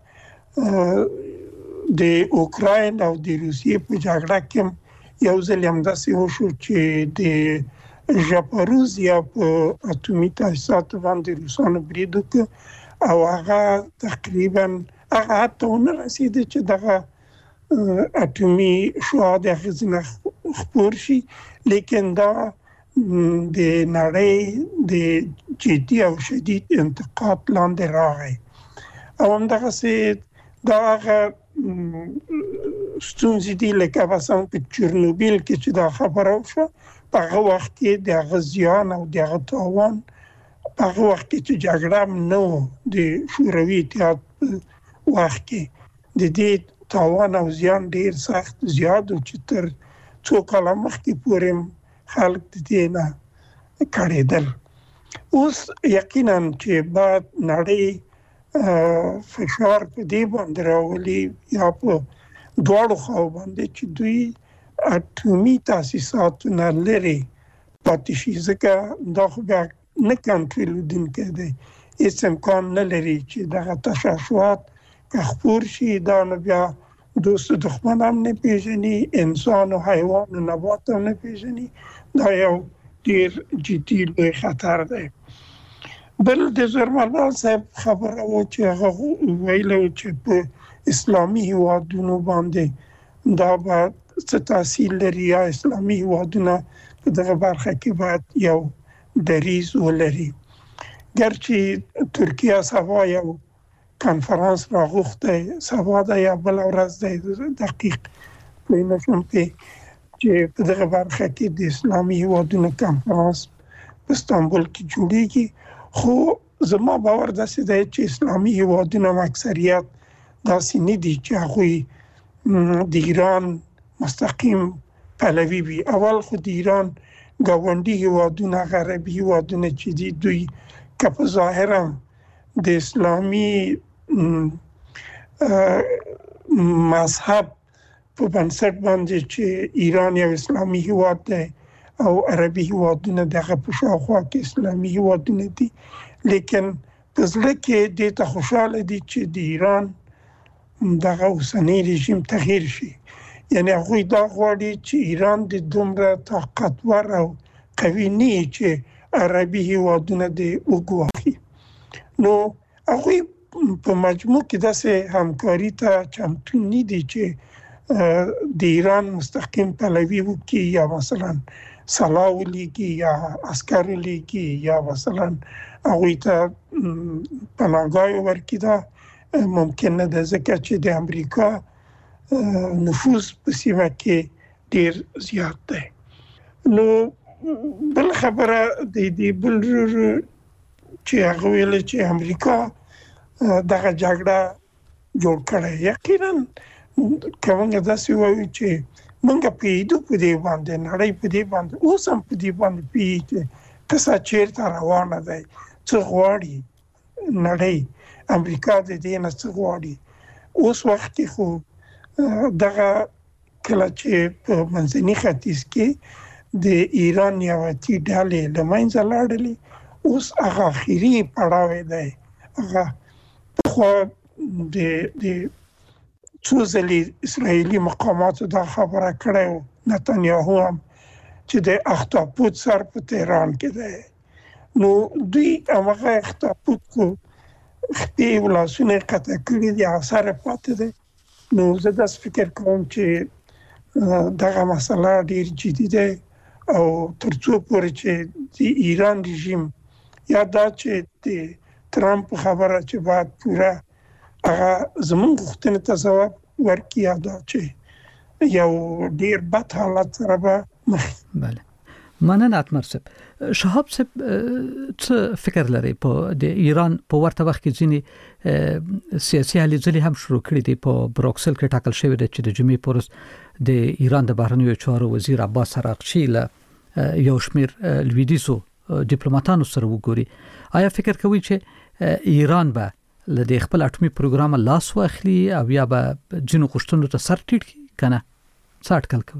ځکه د اوکراین او د روسیې په جګړه کې یو ځل هم داسې وشو چې د ژاپاروزیا په اټومي تاسیساتو باندې روسانو برید وکړ او هغه تقریبا هغه ته نه رسیدي چې دغه اټومي شعاع د غزنه خپور شي لیکن دا د نړۍ د جدي او شدید انتقاد لاندې راغی او همدغه سي دا هغه ستونزې دي لکه مثلا په چرنوبیل کې چې دا خبره وشوه په هغه وخت کې د غزيان او د تاوان په هغه وخت کې چې جګړه نو د شوروي اتحاد وخت کې د دې تاوان او زیان ډیر سخت زیات او چې تر څو کاله مخکې پورې خلک د دې نه کړېدل. اوس یقینا چې بعد نړۍ فشار په دې باندې راولي یا په دواړو خواو باندې چې دوی اټومي تاسیسات نه لري پاتې شي ځکه دا خو بیا نه کنټرولېدونکی دی هیڅ امکان نه لري چې دغه تشعشعات که خپور شي دا نو بیا دوست دښمن هم نه پیژني انسان او حیوان او نبات هم نه پیژني دا یو ډیر جدي لوی خطر دی. بل د زرمال صاحب خبره و چې هغه ویلو چې په اسلامي هیوادونو باندې دا به څه تاثیر لري یا اسلامي هیوادونه په دغه برخه کې باید یو دریز ولري. ګرچې ترکیه سبا یو کنفرانس راغوښته سبا د یا بل ورځ د دقیق پلان شوم چې په دغه برخه کې د اسلامي هیوادونو کنفرانس په استانبول کې جوړیږي خو زما باور داسې دی چې اسلامي هیوادونو اکثریت داسې نه دي چې هغوی د ایران مستقیم پلوي وي. اول خو د ایران ګاونډي هیوادونه غربي هیوادونه چې دي دوی که په ظاهره د اسلامي مذهب په بنسټ باندې چې ایران یو اسلامي هیواد دی او عربي هیوادونه دغه په شاوخوا کې اسلامي هیوادونه دي لیکن په ځل کې د ته خوشاله دي چې د ایران دغه اوسنی رژیم تغییر شي یعنی هغه دا غواړي چې ایران د دومره طاقتور او قوي نه چې عربي هیوادونه د وګواخي نو هغه په مجموع کې داسې همکاري ته چمتو نه دي چې د ایران مستقیم پلوي وکړي یا مثلا سلاح ولیږي یا عسکر ولیږي یا مثلا هغوی ته پناهګاه ورکړي دا ممکن نه ده ځکه چې د امریکا نفوذ په سیمه کې ډیر زیات دی. نو بل خبره د دې بل چې هغه ویل چې امریکا دغه جګړه جوړ کړه. یقینا کومه داسې وایي چې موږ پیډو په دې باندې نړۍ په دې باندې اوس هم په دې باندې پیډ کسا چیرته روانه ده څه غواړي نړۍ امریکا د دې نه څه غواړي. اوس وخت کې خو دغه کله چې په منځني ختیځ کې د ایران نیابتي ډلې له منځه لاړلې اوس هغه اخیری پړاو دی. هغه خو د د څو ځلې اسرائیلي مقاماتو دا خبره کړې و نتانیاهو هم چې د اختاپوت سر په تهران کې دی. نو دوی هغه اختاپوت کو خپې ولاسونه قطع کړي دي اثر پاتې دی. نو زه داس فکر کوم چې دغه مسله ډیر جدي ده او ترڅو پورې چې د ایران رژیم یا دا چې د ترامپ خبره چې بعد پورا هغه زمونږ غوښتنې ته ځواب ورکړي یا دا چې یو ډیر بد حالت سره به مخ. بله مننه اتمر صاحب. شهاب صاحب څه فکر لري په د ایران په ورته وخت کې ځینې سیاسي هلې ځلې هم شروع کړې دي په بروکسل کې ټاکل شوی دی چې د جمعې پورس د ایران د بهرنیو چارو وزیر عباس عراقچي له یو شمېر لویدیزو ډیپلوماټانو سره وګوري. آیا فکر کوي چې ایران به له خپل اټومي پروګرام لاس واخلي او یا به جنو غوښتنو ته سر ټیټ کنه څه اټکل کوي؟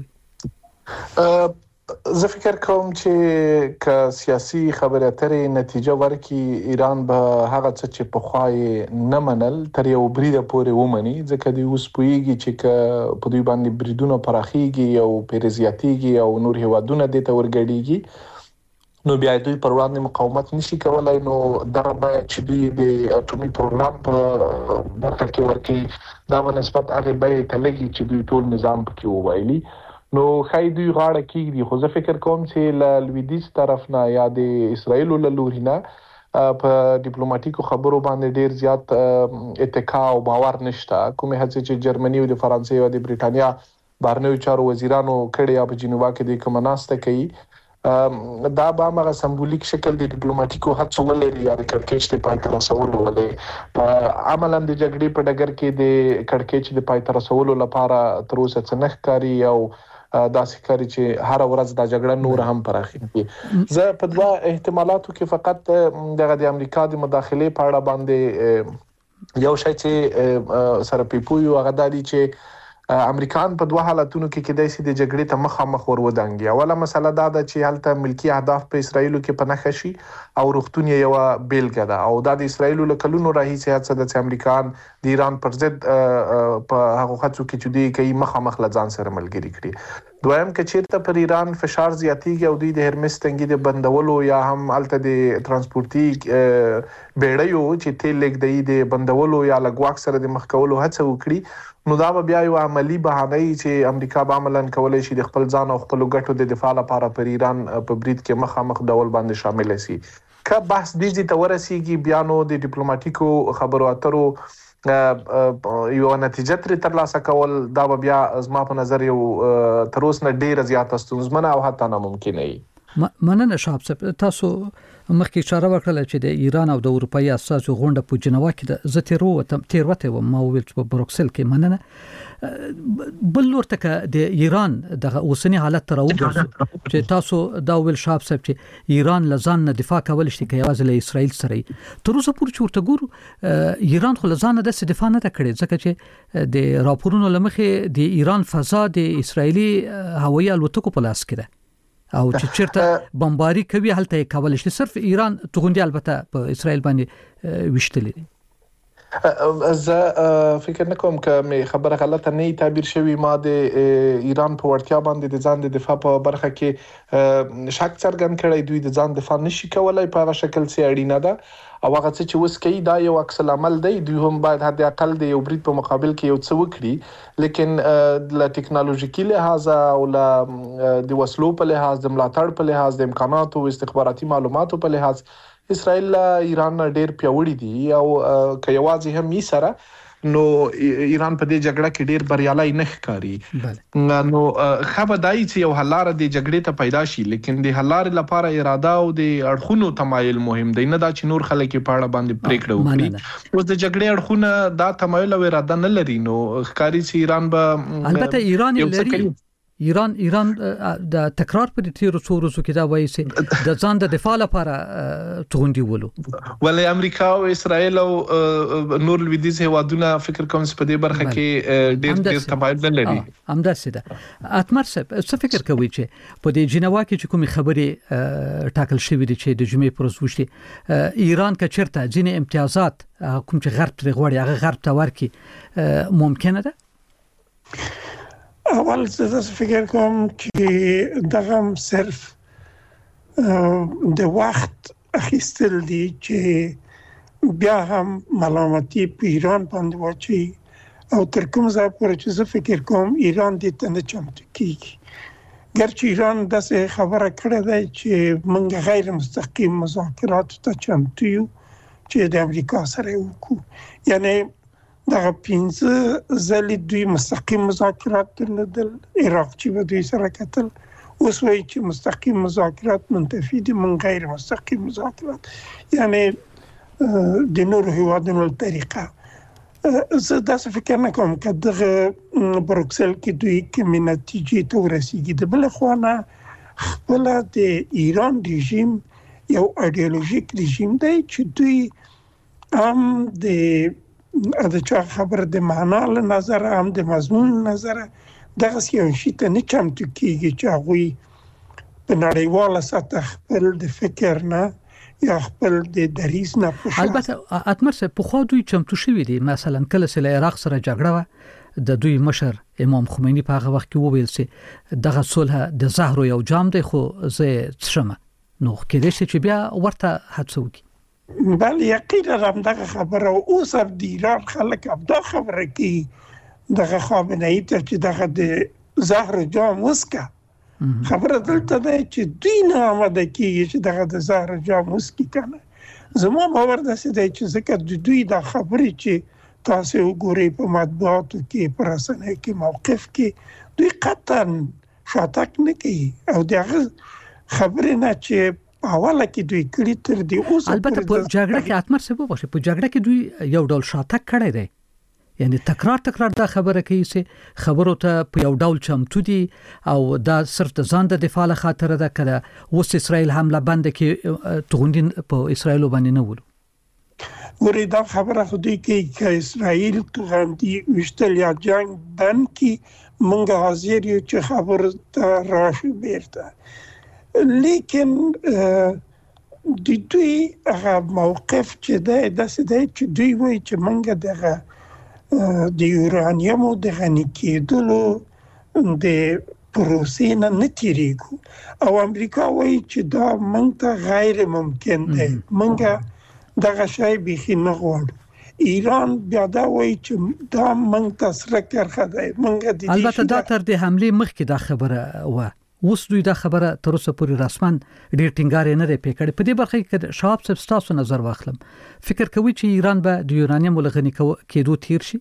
زه فکر کوم چې ک سیاسي خبرې اترې نتیجه ورکړي ایران به هغه څه چې په خوای نه منل تر یو بریده پورې ومني، ځکه دوی اوس پوهیږي چې ک په دوی باندې بریدونه پراخيږي او پیرزیاتيږي او نور هیوادونه د ته ورګړيږي، نو بیا دوی پر وړاندې مقاومت نشي کولای. نو دا به چې دوی د اټومي پروګرام په برخه کې ورکړي دا په نسبت هغه به تلګي چې دوی ټول نظام پکې ووایي، نو خای دوی غاړه کېږي. خو زه فکر کوم چې ل لویدیز طرف نه یا د اسرایل له لوري نه په ډیپلوماټیکو خبرو باندې ډیر زیات اتکا او باور نشته. کومه هڅه چې جرمني او د فرانسې او د بریټانیا بهرنیو چارو وزیرانو کړي یا په جنیوا کې د کمناسته کوي، دا به هغه سمبولیک شکل د ډیپلوماټیکو هڅو ولري یا د کړکېچ د پای ته رسولو ولري. عملاً د جګړې په ډګر کې د کړکېچ د پای ته رسولو لپاره تر اوسه څه نه ښکاري او داسې کاری چې هر ورځ دا جګړه نور هم پراخېږي. زه په دوه احتمالاتو کې فقط دغه د امریکا د مداخلې په اړه باندې یو شی چې سره پیپوي هغه د دې چې امریکایان په دوه حالتونو کې کېدای شي د جګړې ته مخامخ ورودانګي. اوله مسله دا ده چې هلته ملکی اهداف په اسرایلو کې پناه شي او روغتون یو بیلګه ده او دا د اسرایلو له کلونو راهیسې هڅه ده چې امریکایان د ایران پر ضد په هغه خاطر کې چې دوی کوي مخامخ لځان سره ملګری کړي. دویم کې چیرته پر ایران فشار زیاتیږي او دوی د هرمس تنګي د بندولو یا هم الته د ترانسپورتي بیړیو چې تیل لګدې د بندولو یا لګواک سره د مخ کولو هڅه وکړي، نو دا بیا یو عملی بهانه چې امریکا به عملاً کولای شي د خپل ځان او خپل ګټو د دفاع لپاره پر ایران په برید کې مخامخ ډول باندې شامل شي. که بحث دې ته ورسیږي بیا نو د ډیپلوماټیکو خبرو اترو یو نتیجه تر لاسه کول دا بیا زما په نظر یو تر اوسه نه ډیره زیاته ستونزمنه او حتی ناممکنه وي. مننه شهاب صاحب. تاسو مخکې اشاره وکړه چې د ایران او د اروپאי اساسو غونډه په جنیوا کې د زتیرو تم تیروته و ما ویل په بروکسل کې. مننه. بل لور ته د ایران د اوسنی حالت تر اوسه چې تاسو دا ویل شهاب صاحب چې ایران لزان نه دفاع کول شي کې یوازې له اسرائیل سره تر اوسه پورې چورته ګورو ایران خو لزان نه د دفاع نه کړي، ځکه چې د راپورونو لمخې د ایران فضا د اسرایلی هوایي الوتکو په لاس کې ده او چې چیرته بمباری کوي هلته کول شي. صرف ایران توغندي البته په اسرائیل باندې وشتلې دي. زه فکر نکوم که خبره غلطه نه تعبیر شوی. ما د ایران په وړتیا باندې د ځان د دفاع په برخه کې شک څرګند کړی. دوی د ځان دفاع نشي کولای په هغه شکل سي اړینه ده او هغه څه چې وس کوي دا یو عکس العمل دی. دوی هم باید حد اقل د یو برید په مقابل کې یو څه وکړي، لیکن له ټکنالوژیکي لحاظ او له د وسلو په لحاظ د ملاتړ په لحاظ د امکاناتو او استخباراتي معلوماتو په لحاظ اسرائیل ایران ډیر پیوړی دي او که یوازې هم یې سره نو ایران په دې جګړه کې ډیر بریالي نه ښکاري. نو خبردای چې یو حلاره د جګړې ته پیدا شي، لیکن د حلاره لپاره اراده او د اړخونو تمایل مهم دی، نه دا چې نور خلک په اړه باندې پریکړه وکړي. اوس د جګړې اړخونه دا تمایل او اراده نه لري، نو ښکاري چې ایران به البته ایران لري ایران ایران د تکرار په تیرو څو ورځو کې دا وایي چې د ځان د دفاع لپاره توغندي ولو، ولې امریکا او اسرائیل او نور لویدیځ هیوادونه فکر کوم چې په دې برخه کې ډېر ډېر تمایل نه لري. همداسې ده. اتمر صاحب څه فکر کوي چې په دې جنوا کې چې کومې خبرې ټاکل شوې دي چې د جمعې پر ورځ وشتي ایران که چېرته ځینې امتیازات کوم چې غرب ترې غواړي هغه غرب ته ورکړي ممکنه ده؟ اول زه فکر کوم چې دغه صرف د وخت اخیستل دي چې بیا هم ملامتي په ایران باندې واچي، او تر کوم ځای پورې چې زه فکر کوم ایران دې ته نه چمتو کیږي. ګرچې ایران داسې خبره کړې ده چې موږ غیر مستقیم مذاکراتو ته چمتو یو چې د امریکا سره وکړو. یعنی دغه پنځه ځلې دوی مستقیم مذاکرات درلودل، عراق چې به دوی سره کتل، اوس وایي چې مستقیم مذاکرات منتفي دي، من غیر مستقیم مذاکرات، یعنی د نورو هیوادونو طریقه. زه داسې فکر نه کوم که دغه بروکسل کې دوی کومې نتیجې ته ورسیږي. د بل خوا نه خپله د ایران رژیم یو ایډیولوژیک رژیم دی چې دوی هم د د چا خبر د معنا له نظر هم د مضمون نظر دغه یو شی ته نه چمتو کیږي چې هغه په نړیواله سطح خپل د فکر نه یا خپل د دریز نه پوښتنه. البته اتمر صاحب په خو دوی چمتو شوی دي، مثلا کله چې له عراق سره جګړه و د دوی مشر امام خمینی په هغه وخت کې وویل چې دغه صلح د زهر یو جام دی، خو زه څشم نو کېدای شي چې بیا ورته هڅه وکړي. بله یقینا هم دغه خبره اوس هم د ایران خلک هم دا خبره کوي دغه خامنه ای ته چې دغه د زهر جام وسکه. خبره دلته ده چې دوی نه آماده کیږي چې دغه د زهر جام وسکي کنه. زما باور داسې دی چې ځکه د دوی دا خبرې چې تاسو وګورئ په مطبوعاتو کې په رسنیو کې موقف کې دوی قطعا شاتګ نه کوي، او دغه خبرې نه چې اوله کې دوی کړي تر دې اوس. البته په جګړه کې اتمر څه وبښي، په جګړه کې دوی یو ډول شاتګ کړی دی، یعنی تکرار تکرار دا خبره کوي چې خبرو ته په یو ډول چمتو دي او دا صرف د ځان د دفاع له خاطر ده. کړه اوس اسرائیل حمله بند کې توغندین په اسرائیل باندې نه ولو. ګورې دا خبره خو دوی کوي چې اسرائیل توغندي وشتل یا جنگ بند کې موږ حاضر یو چې خبر ته راشو بیرته، لیکن د دوی هغه موقف چې دی داسې دی چې دوی وایي چې موږ دغه د یورانیم د غني کېدلو د پروسې نه نه تیریږو، او امریکا وایي چې دا موږ ته غیر ممکن دی، موږ دغه شی بیخي نه غواړو. ایران بیا دا وایي چې دا موږ ته سره کرښه دی. موږ البته دا تر د حملې مخکې دا خبره وه، اوس دوی دا خبره تر اوسه پورې رسمن ډیر ټینګار نه دی پکړ. په دې برخه کې شاب صاحب تاسو نظر واخلم، فکر کوي چې ایران به د یورانیم لغنی کېدو تیر شي؟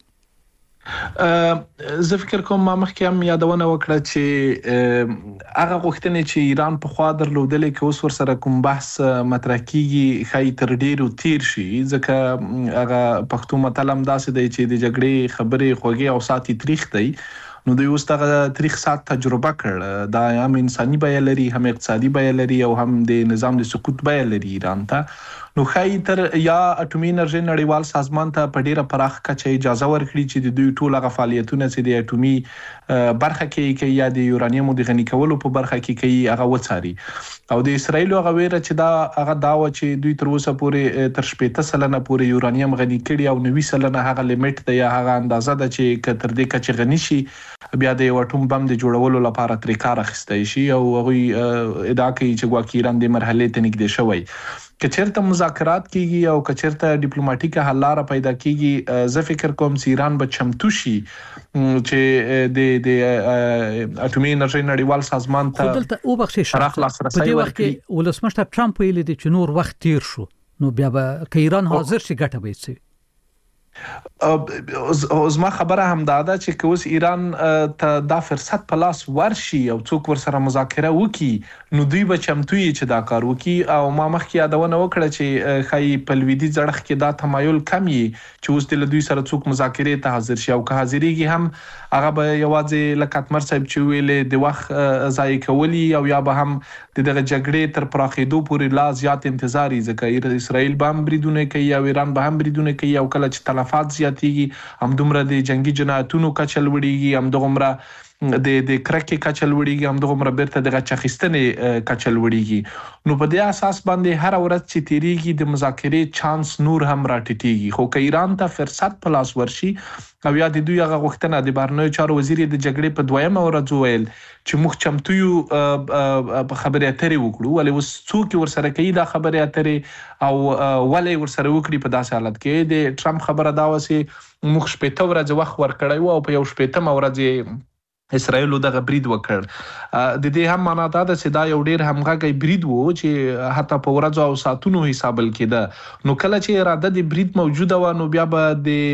زه فکر کوم ما مخکې هم یادونه وکړه چې هغه غوښتنې چې ایران په خوا درلودلې کې اوس ورسره کوم بحث مطرح کیږي خای تر ډیرو تیر شي، ځکه هغه پښتو متل هم داسې دی چې د جګړې خبرې خوږې او ساتي تاریخ دی. نو دوی اوس دغه تاریخ سات تجربه کړ، دا هم انساني بیه لري، هم اقتصادي بیه لري، او هم د نظام د سقوط بیه لري ایران ته. نو خای تر یا اټومي انرژي نړیوال سازمان ته په ډیره پراخ کچه اجازه ورکړي چې د دوی ټول هغه فعالیتونه چې د اټومي برخه کې کوي یا د یورانیم د غني کولو په برخه کې کوي هغه وڅاري. او د اسرایل هغه ویره چې دا هغه داوا چې دوی تر اوسه پورې تر شپږ سلنه پورې یورانیم غني کړي او نوي سلنه هغه لیمټ دی یا هغه اندازه ده چې کتر دې کچه غني شي بیا د یو اټوم بم د جوړولو لپاره تر کار اخیستای شي، او هغه ادعا کوي چې ګواکې ایران د مرحله ته نږدې شوی. کچرته مذاکرات کیږي او کچرته ډیپلوماټیکه حل لاره پیدا کیږي، زه فکر کوم چې ایران به چمتو شي چې د د اټومي انرژي نړیوال سازمان ته دلته او بخښي شراخ لاسرسي ورکړي. په دې وخت کې ولسمشر ټرمپ ویلي دی چې نور وخت تیر شو، نو بیا به ایران حاضر شي ګټه به شي. زما خبره هم دا ده چې که اوس ایران ته دا فرصت په لاس ورشي او څوک ورسره مذاکره وکړي نو دوی به چمتو وي چې دا کار وکړي. او ما مخکې یادونه وکړه چې ښایي په لویدیځ اړخ کې دا تمایل کم وي چې اوس د له دوی سره څوک مذاکرې ته حاضر شي، او که حاضرېږي هم هغه به یوازې لکه اتمر صاحب چې ویلې د وخت ضایع کول او یا به هم د دغه جګړې تر پراخېدو پورې لا زیات انتظار یې، ځکه اسرائیل به هم بریدونه کوي او ایران به هم بریدونه کوي، او کله چې تلفات زیاتېږي همدومره د جنگي جنایتونو کچه لوړېږي، همدغومره د د کرکې کچه لوړېږي، همدغومره بیرته د غچ اخیستنې کچه لوړېږي. نو په دې اساس باندې هر ورځ چې تیریږي د مذاکرې چانس نور هم راټیټېږي. خو که ایران ته فرصت په لاس ورشي او یا د دوی هغه غوښتنه د بهرنیو چارو وزیر د جګړې په دویمه ورځ وویل چې موږ چمتو یو په خبرې اترې وکړو، ولې اوس څوک ورسره کوي دا خبرې اترې او ولې ورسره وکړي په داسې حالت کې. د ټرمپ خبره دا وه چې موږ شپېته ورځې وخت ورکړی و او په یو شپېتمه ورځ اسرائیل دغه برید وکړ. د دې هم معنا دا ده چې دا یو ډیر همغږی برید وو چې حتی په ورځو او ساعتونو حسابل کېده. نو کله چې اراده د برید موجوده و نو بیا به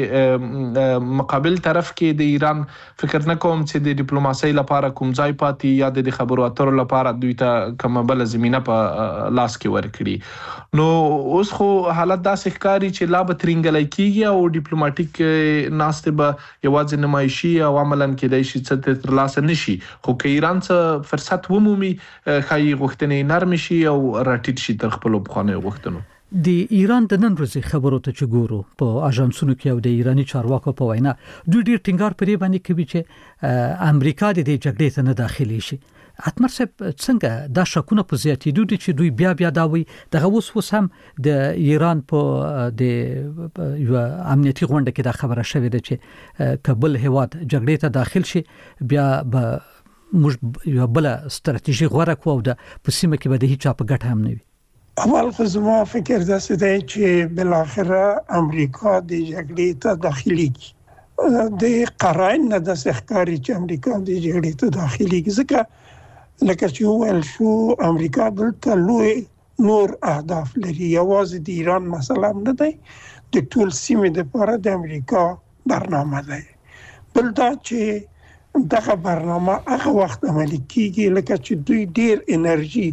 د مقابل طرف کې د ایران فکر نه کوم چې د ډیپلوماسۍ لپاره کوم ځای پاتې یا د خبرو اترو لپاره دوی ته کومه بل زمينه په لاس کې ورکړي. نو اوس خو حالت داسې ښکاري چې لا به ترنګلای کېږي او ډیپلوماټیک ناستې به یوازې نمایشي او عملاً کېدای شي څه تر لاسه نشي. خو که ایران څه فرصت ومومي ښایي غوښتنې نرم شي او راټیټ شي تر خپلو پخوانیو غوښتنو. د ایران د نن ورځې خبرو ته چې ګورو په اژانسونو کې او د ایرانی چارواکو په وینا دوی ډیر ټینګار پرې باندې کوي چې امریکا د دې جګړې ته نه داخلي شي. اتمر صاحب څنګه دا شکونه په زیاتېدو دي چې دوی بیا بیا دا وایي دغه اوس اوس هم د ایران په د یو امنیتي غونډه کې دا خبره شوې ده چې کابل هواد جګړې ته داخل شي بیا به موږ یو بل ستراتیژي غوړه کوو او د پسیمه کې به د هیڅ په ګټه هم نه وي. اول خو زما فکر داسې دی چې بالاخره امریکا د جګړې ته داخليږي. د قرائن نه داسې ښکاري چې امریکا د جګړې ته داخليږي، ځکه لکه چې وویل شو امریکا دلته لوی نور اهداف لري. یوازې د ایران مسله نه دی، د ټول سیمې لپاره د امریکا برنامه دی. بل دا چې دغه برنامه هغه وخت عملي کیږي لکه چې دوی ډیر انرژي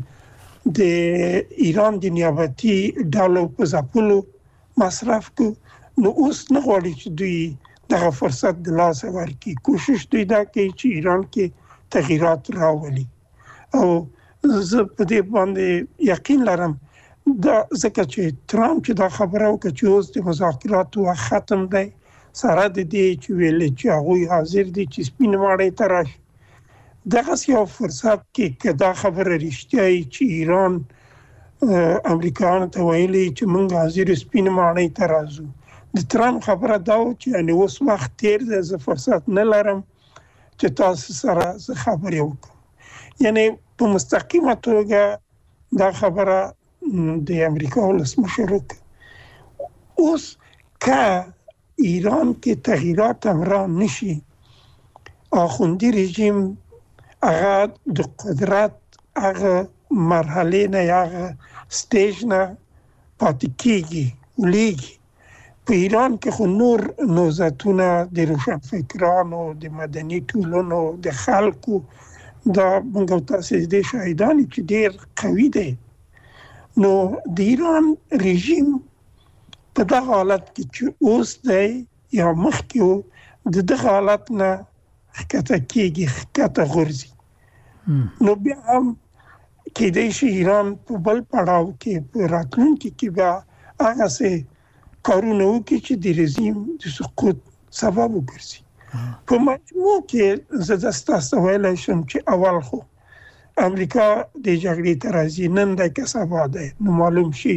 د ایران د نیابتي ډالو په ځپلو مصرف کو. نو اوس نه غواړي چې دوی دغه فرصت د لاسه ورکړي. کوشش دوی دا کوي چې ایران کې تغییرات راولي او زه په دې باندې یقین لرم دا ځکه چې ترامپ چې دا خبره وکړه چې اوس د مذاکراتو وخت ختم دی سره د دې چې ویل چې هغه حاضر دي چې سپین ماړی ته راشي. دغه یو فرصت کې که دا خبره رښتیا وي چې ایران امریکایانو ته ویلي چې موږ حاضر سپین ماړی ته راځو. د ترامپ خبره دا و چې یعنی اوس وخت تیر دی، زه فرصت نه لرم چې تاسو سره زه خبرې وکړم. یعنی په مستقیمه توګه دا خبره د امریکا ولسمشر وکړه. اوس که ایران کې تغییرات هم را نشي، آخوندی رژیم هغه د قدرت هغه مرحله نه هغه سټیج نه پاتې کېږي ولیږي. په ایران کې خو نور نوزتونه د روشنفکرانو د مدني ټولنو د خلکو دا موږ تاسو دې شاهدان چې ډېر قوي دی. نو د ایران رژیم په دغه حالت کې چې اوس دی یا مخکې د دغه حالت نه ښکته کېږي، ښکته غورځي. نو بیا هم کېدای شي ایران په بل پړاو کې په راتلونکي کې بیا هغسې کارونه وکړي چې د رژیم د سقوط سبب وګرځي. په مجموع کې زه د ستاسو ویلای شم چې اول خو امریکا د جګړې ته راځي، نن دی که سبا دی نو معلوم شي.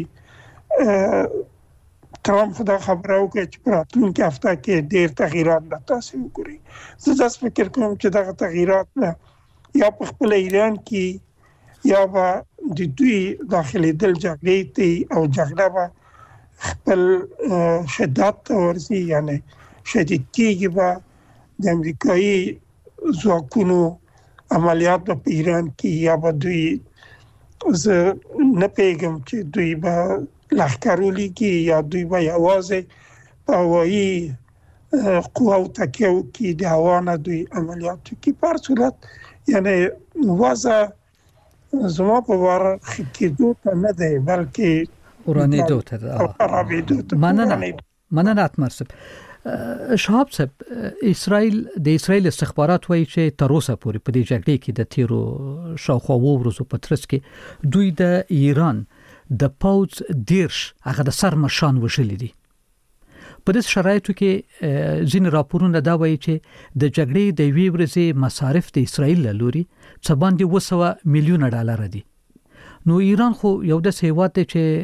ترامپ دا خبره وکړه چې په راتلونکي هفته کې ډېر تغییرات به تاسې وګورئ. زه داسې فکر کوم چې دغه تغییرات به یا په خپل ایران کې یا به د دوی داخلېدل جګړې ته او جګړه به خپل شدت ته ورځي، یعنی شدید کېږي به د امریکایي ځواکونو عملیات به په ایران کې یا به دوی زه نه پوهېږم چې دوی به لښکر ولیږي یا دوی به یوازې په هوایي قوه تکیه کی د هوانه دوی عملیات کی په صورت یعنی وضع زما په واره خکېدو ته نه دی بلکې ورانېدو ته خرابېدو ته مننه مننه اتمر صاحب شهاب صاحب اسرائیل د اسرائیل استخبارات وایي چې تر اوسه پورې په دې جګړه کې د تیرو شاوخوا ورځو په ترڅ کې دوی د ایران د پوز دیرش هغه د سرمشان وشلې دي. په دې شرایطو کې ځین راپورونه دا وایي چې د جګړې د وی ورځې مصارف د اسرائیل لوري څه باندې وسوه میلیون ډالر دي. نو ایران خو یو د سیوات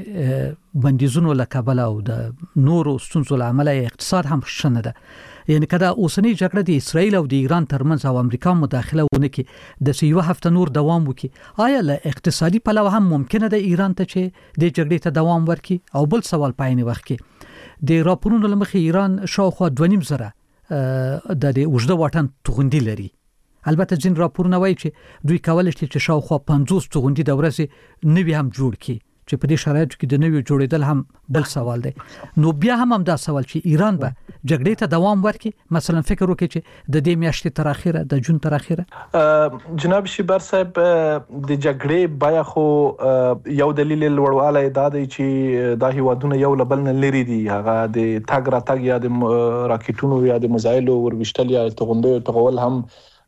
چې بندیزونو لکبل او د نورو ستونزو لامل اقتصاد هم شنه ده. یعنی کدا اوسنی جګړه د اسرائیل او د ایران ترمنځ او امریکا مداخله ونه کې د سیو هفته نور دوام وکي آیا له اقتصادي پلوه هم ممکنه ده ایران ته چې د جګړې ته دوام ورکړي؟ او بل سوال پایني وخت کې د راپورونو لمخې ایران شاوخوا دوه نیم زره د وجده واټن توغندي لري. البته ځین راپورونه وایي چې دوی کولای شي چې شاوخوا پنځوس توغندي د ورځې نوي هم جوړ کړي چې په دې شرایطو کې د نوي جوړېدل هم بل سوال دی. نو بیا هم هم دا سوال چې ایران به جګړې ته دوام ورکړي، مثلا فکر وکړي چې د دې میاشتې تر اخره د جون تر اخره. جناب شیبر صاحب د جګړې بیا خو یو دلیل لوړوالی دا دی چې دا هیوادونه یو لبل نه لري دي، هغه د تاګ را تاګ یا د راکټونو یا د میزایلو ورګشتل یا توغندیو تغول هم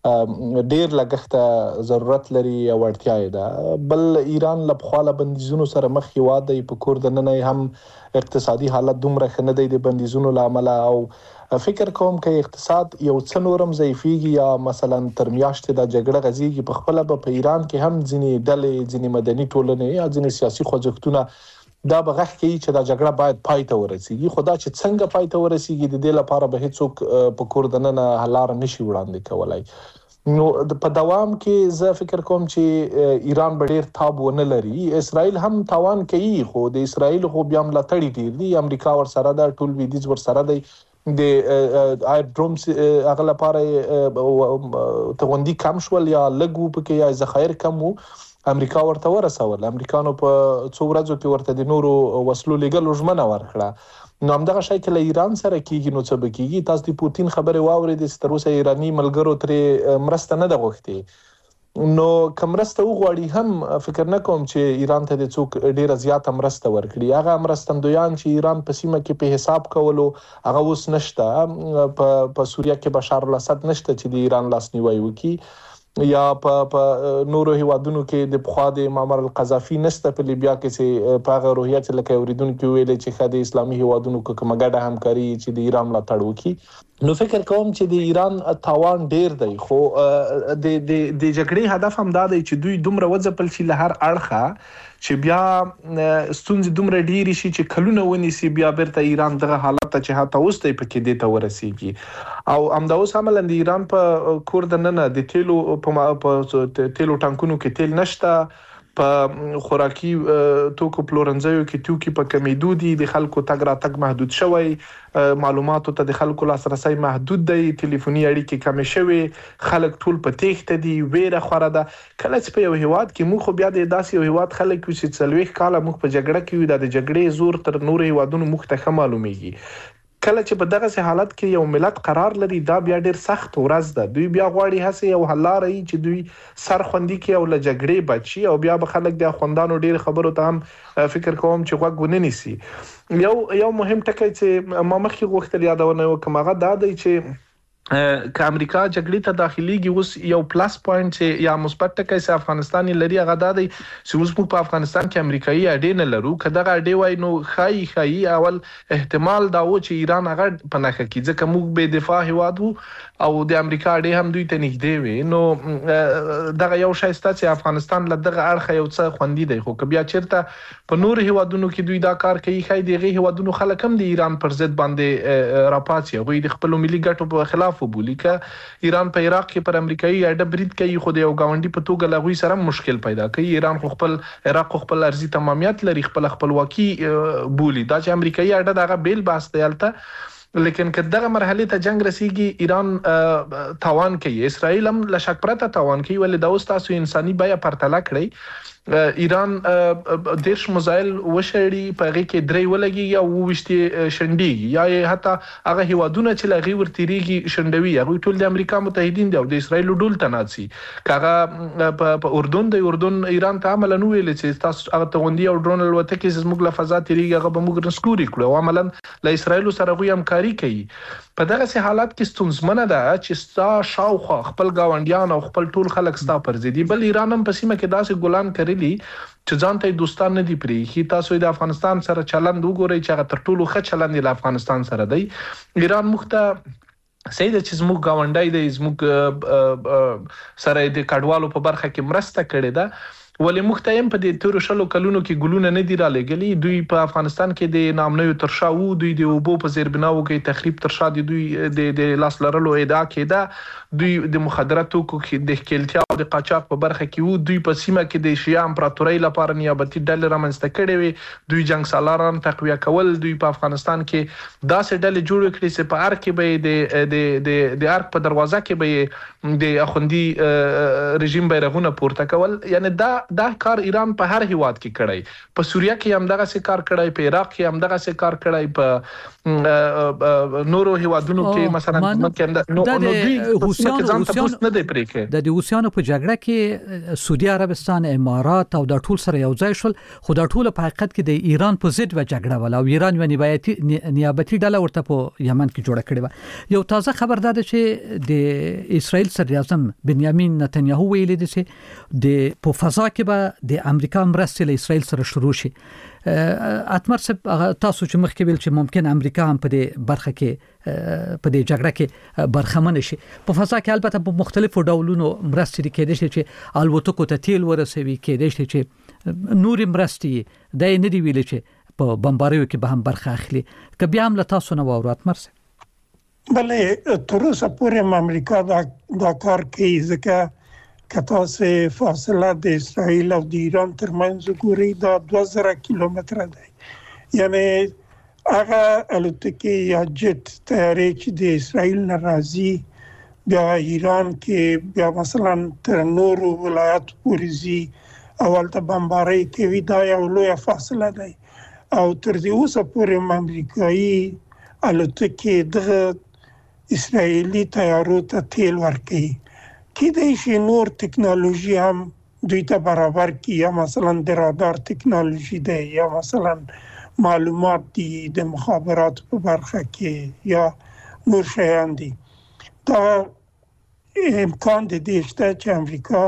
ډیر لګښت ضرورت لري او اړتیا ده. بل ایران له خپل بندیزونو سره مخ هیواد دی، په کور د نن هم اقتصادي حالت دومره خنه دی د بندیزونو لامل، او فکر کوم چې اقتصاد یو څه نورم ضعیفیږي یا مثلا تر میاشتې د جګړه غزيږي په خپل په ایران کې هم ځینې ډلې ځینې مدني ټولنې یا ځینې سیاسي خوځښتونه دا بغښ کوي چې دا جګړه باید پای ته ورسیږي. خدا چې څنګه پای ته ورسیږي د دې لپاره به هیڅوک په کور د نن حلار نشي وړاندې کولای. نو په دوام کې زه فکر کوم چې ایران به ډیر تاب ونه لري. اسرائیل هم تاوان کوي، خو د اسرائیل خو بیا ملاتړي ډیر دي، امریکا ور سره ده، ټول ویدیز ور سره دی، د ایر ډرومز هغه لپاره توغندي کم شول یا لګو پکې یا ذخایر کم وو، امریکا ورته ورسول. امریکانو په څو ورځو کې ورته د نورو وسلو لګلو ژمنه ورکړه. نو همدغه شای کې له ایران سره کیږي نو څه بکیږي. تاسو د پوتین خبره واورئ، د تر اوسه ایرانی ملګرو ترې مرسته نه ده غوښتي. نو کمرسته وغواړي هم فکر نه کوم چې ایران ته د څوک ډیره زیاته مرسته ورکړي. هغه مرستندویان چې ایران په سیمه کې په حساب کولو هغه اوس نشته. په په سوریه کې بشار الاسد نشته چې د ایران لاسنیوي وکړي، یا په په نورو هیوادونو کې د بخوا د معمر القذافي نسته، په لیبیا کې چې په هغه روحیات لکه اوریدونکو ویل چې خدای اسلامي هیوادونو کې کومګډه همکاري چې د ایران ملاتړ وکړي. نو فکر کوم چې د ایران تاوان ډیر دی، خو د د د جګړې هدف هم دا دی چې دوی دومره وځپل شي له هر اړخه چې بیا ستونزې دومره ډیرې شي چې کلونه ونیسي بیا بیرته ایران دغه حالت ته چې هاته اوس دی پکې دی ته ورسیږي. او همدا اوس عملاً د ایران په کور د نن د تیلو په تیلو ټانکونو کې تیل نشته، په خوراکي توکو پلورنځیو کې توکي په کمیدو دي، د خلکو تګ را تګ محدود شوی، معلوماتو ته د خلکو لاسرسي محدود دی، ټلیفوني اړیکې کم شوي، خلک ټول په تېښته دي، ویره خوره ده. کله چې په یو هیواد کې موږ خو بیا د داسې یو هیواد خلک یو چې څلوېښت کاله موږ په جګړه کې یو، د جګړې زور تر نورو هیوادونو موږ ته ښه معلومیږي. کله چې په دغه سه حالت کې یو ملت قرار لري دا بیا ډیر سخت ورځ ده. دوی بیا غواړي هڅه یو حل لري چې دوی سر خوندي کې او له جګړې بچي، او بیا به خلک د خوندانو ډیر خبرو ته هم فکر کوم چې غوږ ونه نیسي. یو یو مهم ټکی چې ما مخکې غوښتل یادونه وکم هغه دا دی چې که امریکا جګړې ته داخليږي، اوس یو پلس پوینټ یا مثبت ټکی چې افغانستان لري هغه دا دی چې اوس موږ په افغانستان کې امریکایي اډې نه لرو. که دغه اډې وای نو خای خای اول احتمال دا و چې ایران هغه په نخښه کې، ځکه موږ به دفاع هیواد وو او د امریکا اډې هم دوی ته نږدې وي. نو دغه یو شای ست چې افغانستان له دغه اړخ یو څه خوندي دی. خو که بیا چیرته په نور هیوادونو کې دوی دا کار کوي، خای دغه هیوادونو خلک هم د ایران پر ضد باندې راپاتې غوي د خپل ملي ګټو په خلاف وبولي. که ایران په عراق کې پر امریکایي اډه برید کوي، خو د یو گاونډي په توګه لغوي سره مشکل پیدا کوي. ایران خو خپل عراق خپل ارزي تمامیت لري، خپل خپلواکي بولي. دا چې امریکایي اډه دغه بیل باس دیالته، لیکن که دغه مرحله ته جنگ رسیږي ایران تاوان کوي، اسرائیل هم له شک پرته تاوان کوي. ولې دا اوس تاسو انساني بیا پرتله کړی ایران دیش مزایل وشړي په هغه کې درې ولګي یا وښتي شندېږي یا حتی هغه هیوادونه چې لغي ورتيريږي شندوي هغه ټول د امریکا متحدین دي او د اسرایل ډول تناسي کاغه په اردن د اردن ایران ته عمل نه ویل چې تاسو هغه توغندي او ډرون الوته کې زموږ له فضا تیریږي هغه به موږ نسکوري کړو او عملاً له اسرایل سره غوي همکاري کوي په دغه حالات کې ستونزمنه ده چې ستا شاوخوا خپل گاونډیان او خپل ټول خلک ستا پر ضد بل ایران هم په سیمه کې داسې ګلان کړلي چې ځان ته دوستان نه دی پری کی تاسو د افغانستان سره چلند وګورئ چې هغه تر ټولو ښه چلند د افغانستان سره دی ایران مخته سید چې زموږ گاونډای دی زموږ سره د کډوالو په برخه کې مرسته کړې ده ولې مختیم په دې تیر شلو کلونو کې ګلونه نه دی را لګلي دوی په افغانستان کې د نامنوي ترشاو دوی د وبو په زیربناو کې تخریب ترشا دي دوی د لاس لرلو ادعا کېده دوی د مخدراتو کې د خلتیا او د قاچاق په برخه کې وو دوی په سیمه کې د شیا امپراتوري لپاره نیابتي ډلې رامنځته کړې وي دوی جنگ سالاران تقویه کول دوی په افغانستان کې داسې ډلې جوړ کړې چې په ارګ کې به د د د ارګ په دروازه کې به د اخوندي رژیم بیرغونه پورته کول یعنی دا دا کار ایران په هر هیواد کې کړی په سوریه کې هم دغه څه کار کړی په عراق کې هم دغه څه کار کړی په نورو هیوادونو کې مثلا کې نو دوی روسیان روسیان نه دی پرې کې د روسیانو په جګړه کې سعودي عربستان امارات او د ټول سره یو ځای شول خو د ټول په حقیقت کې د ایران په ضد و جګړه ولا او ایران یو نیابتي نیابتي ډله ورته په یمن کې جوړه کړې و یو تازه خبر ده چې د اسرائیل صدر اعظم بنیامین نتنیاهو ویلي دی چې د په فضا کې به د امریکا مرستې له اسرائیل سره شروع شي اتمر سب تاسو چې مخکې ویل چې ممکن امریکا هم په دې برخه کې په دې جګړه کې برخمن شي په فضا کې البته په مختلفو ډولونو مرستې کېدې شي چې الوتکو ته تیل ورسوي کېدې شي چې نور مرستې د نه دی ویل چې په بمباریو کې به هم برخه اخلي که بیا هم له تاسو نه وورو اتمر سب بله تر اوسه پورې امریکا دا دا کار کوي ځکه کته سه فاصله د اسرائیل او د ایران ترمنځ ګوري دا دوه زره کیلومتره دی یعنی هغه الوتکې یا جت طیارې چې د اسرائیل نه راځي بیا ایران کې بیا مثلا تر نورو ولایت پورې ځي اول ته بمباري کوي دا یو لوی فاصله دی او تر دې اوسه پورې امریکایي الوتکې د اسرائیلي طیارو ته تیل ورکوي کېدای شي نور ټکنالوژي هم دوی ته برابر کی یا مثلا د رادار ټکنالوژي دی یا مثلا معلومات دي د مخابرات په برخه کې یا نور شیان دي دا امکان دی چې چې امریکا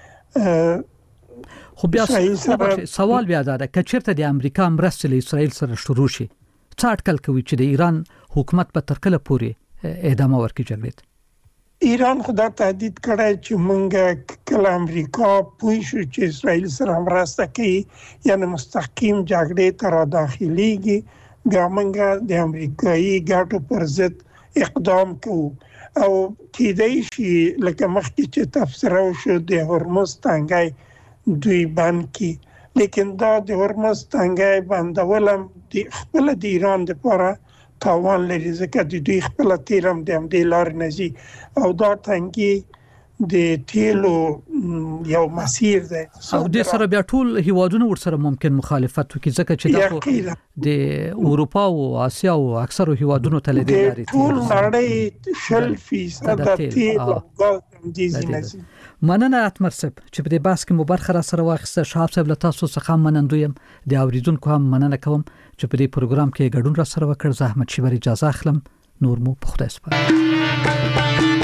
خو بیا سوال بیا دا که چیرته د امریکا مرستې له اسرائیل سره شروع شي څه اټکل کوي چې د ایران حکومت په تر کله پورې ادامه ورکړي جګړې ایران خدا تهدید کړی چې مونږ کله امریکا پوه شو چې اسرائیل سره مرسته کوي یعنی مستقیم جګړې ته را داخليږي بیا مونږ د امریکایي ګټو پر ضد اقدام کوو او کېدای شي لکه مخکې چې تفسیر وشو د هرمز تنګي دوی بند کی لیکن دا د هرمز تنګي بندولم د خپل د ایران لپاره تاوان لري ځکه د دوی خپل تیرم د همدې لار نزي او دا تنګي د تیلو یو مسیر دی او د سره بیا ټول هیوادونه ورسره ممکن مخالفت وکړي ځکه چې د اروپا او اسیا او اکثر هیوادونو ته لري لري ټول نړۍ شل فیصد د تیلو ګاز نزي مننه اتمر صاحب چې په دې بحث کې مبارخه را سره واخیسته شهاب صاحب له تاسو څخه منندویم د اوریدونکو هم مننه کوم چې په دې پروګرام کې ګډون را سره وکړ زحمت شي اجازه اخلم نور مو په خدای سپارم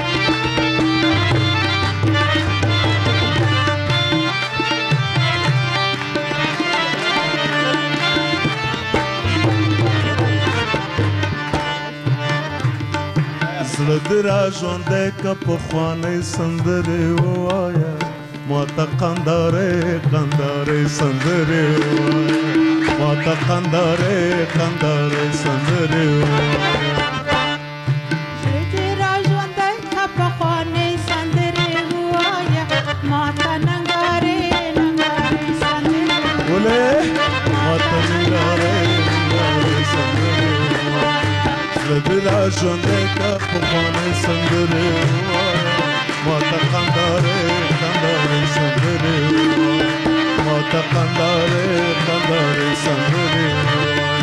زړه ژوندې کا په خوانې سندره وایا ما ته قنداره قنداره سندره وایا ما ته قنداره قنداره سندره وایا زړه ژوندې کا په خوانې سندره وایا ما ته ننګاره ننګاره سندره ولې ما ته ننګاره ننګاره سندره زړه ژوندې کا په خوانې سندره وایا ما ته قنداره قنداره سندره وایا ما ماته قنداره قنداره سندره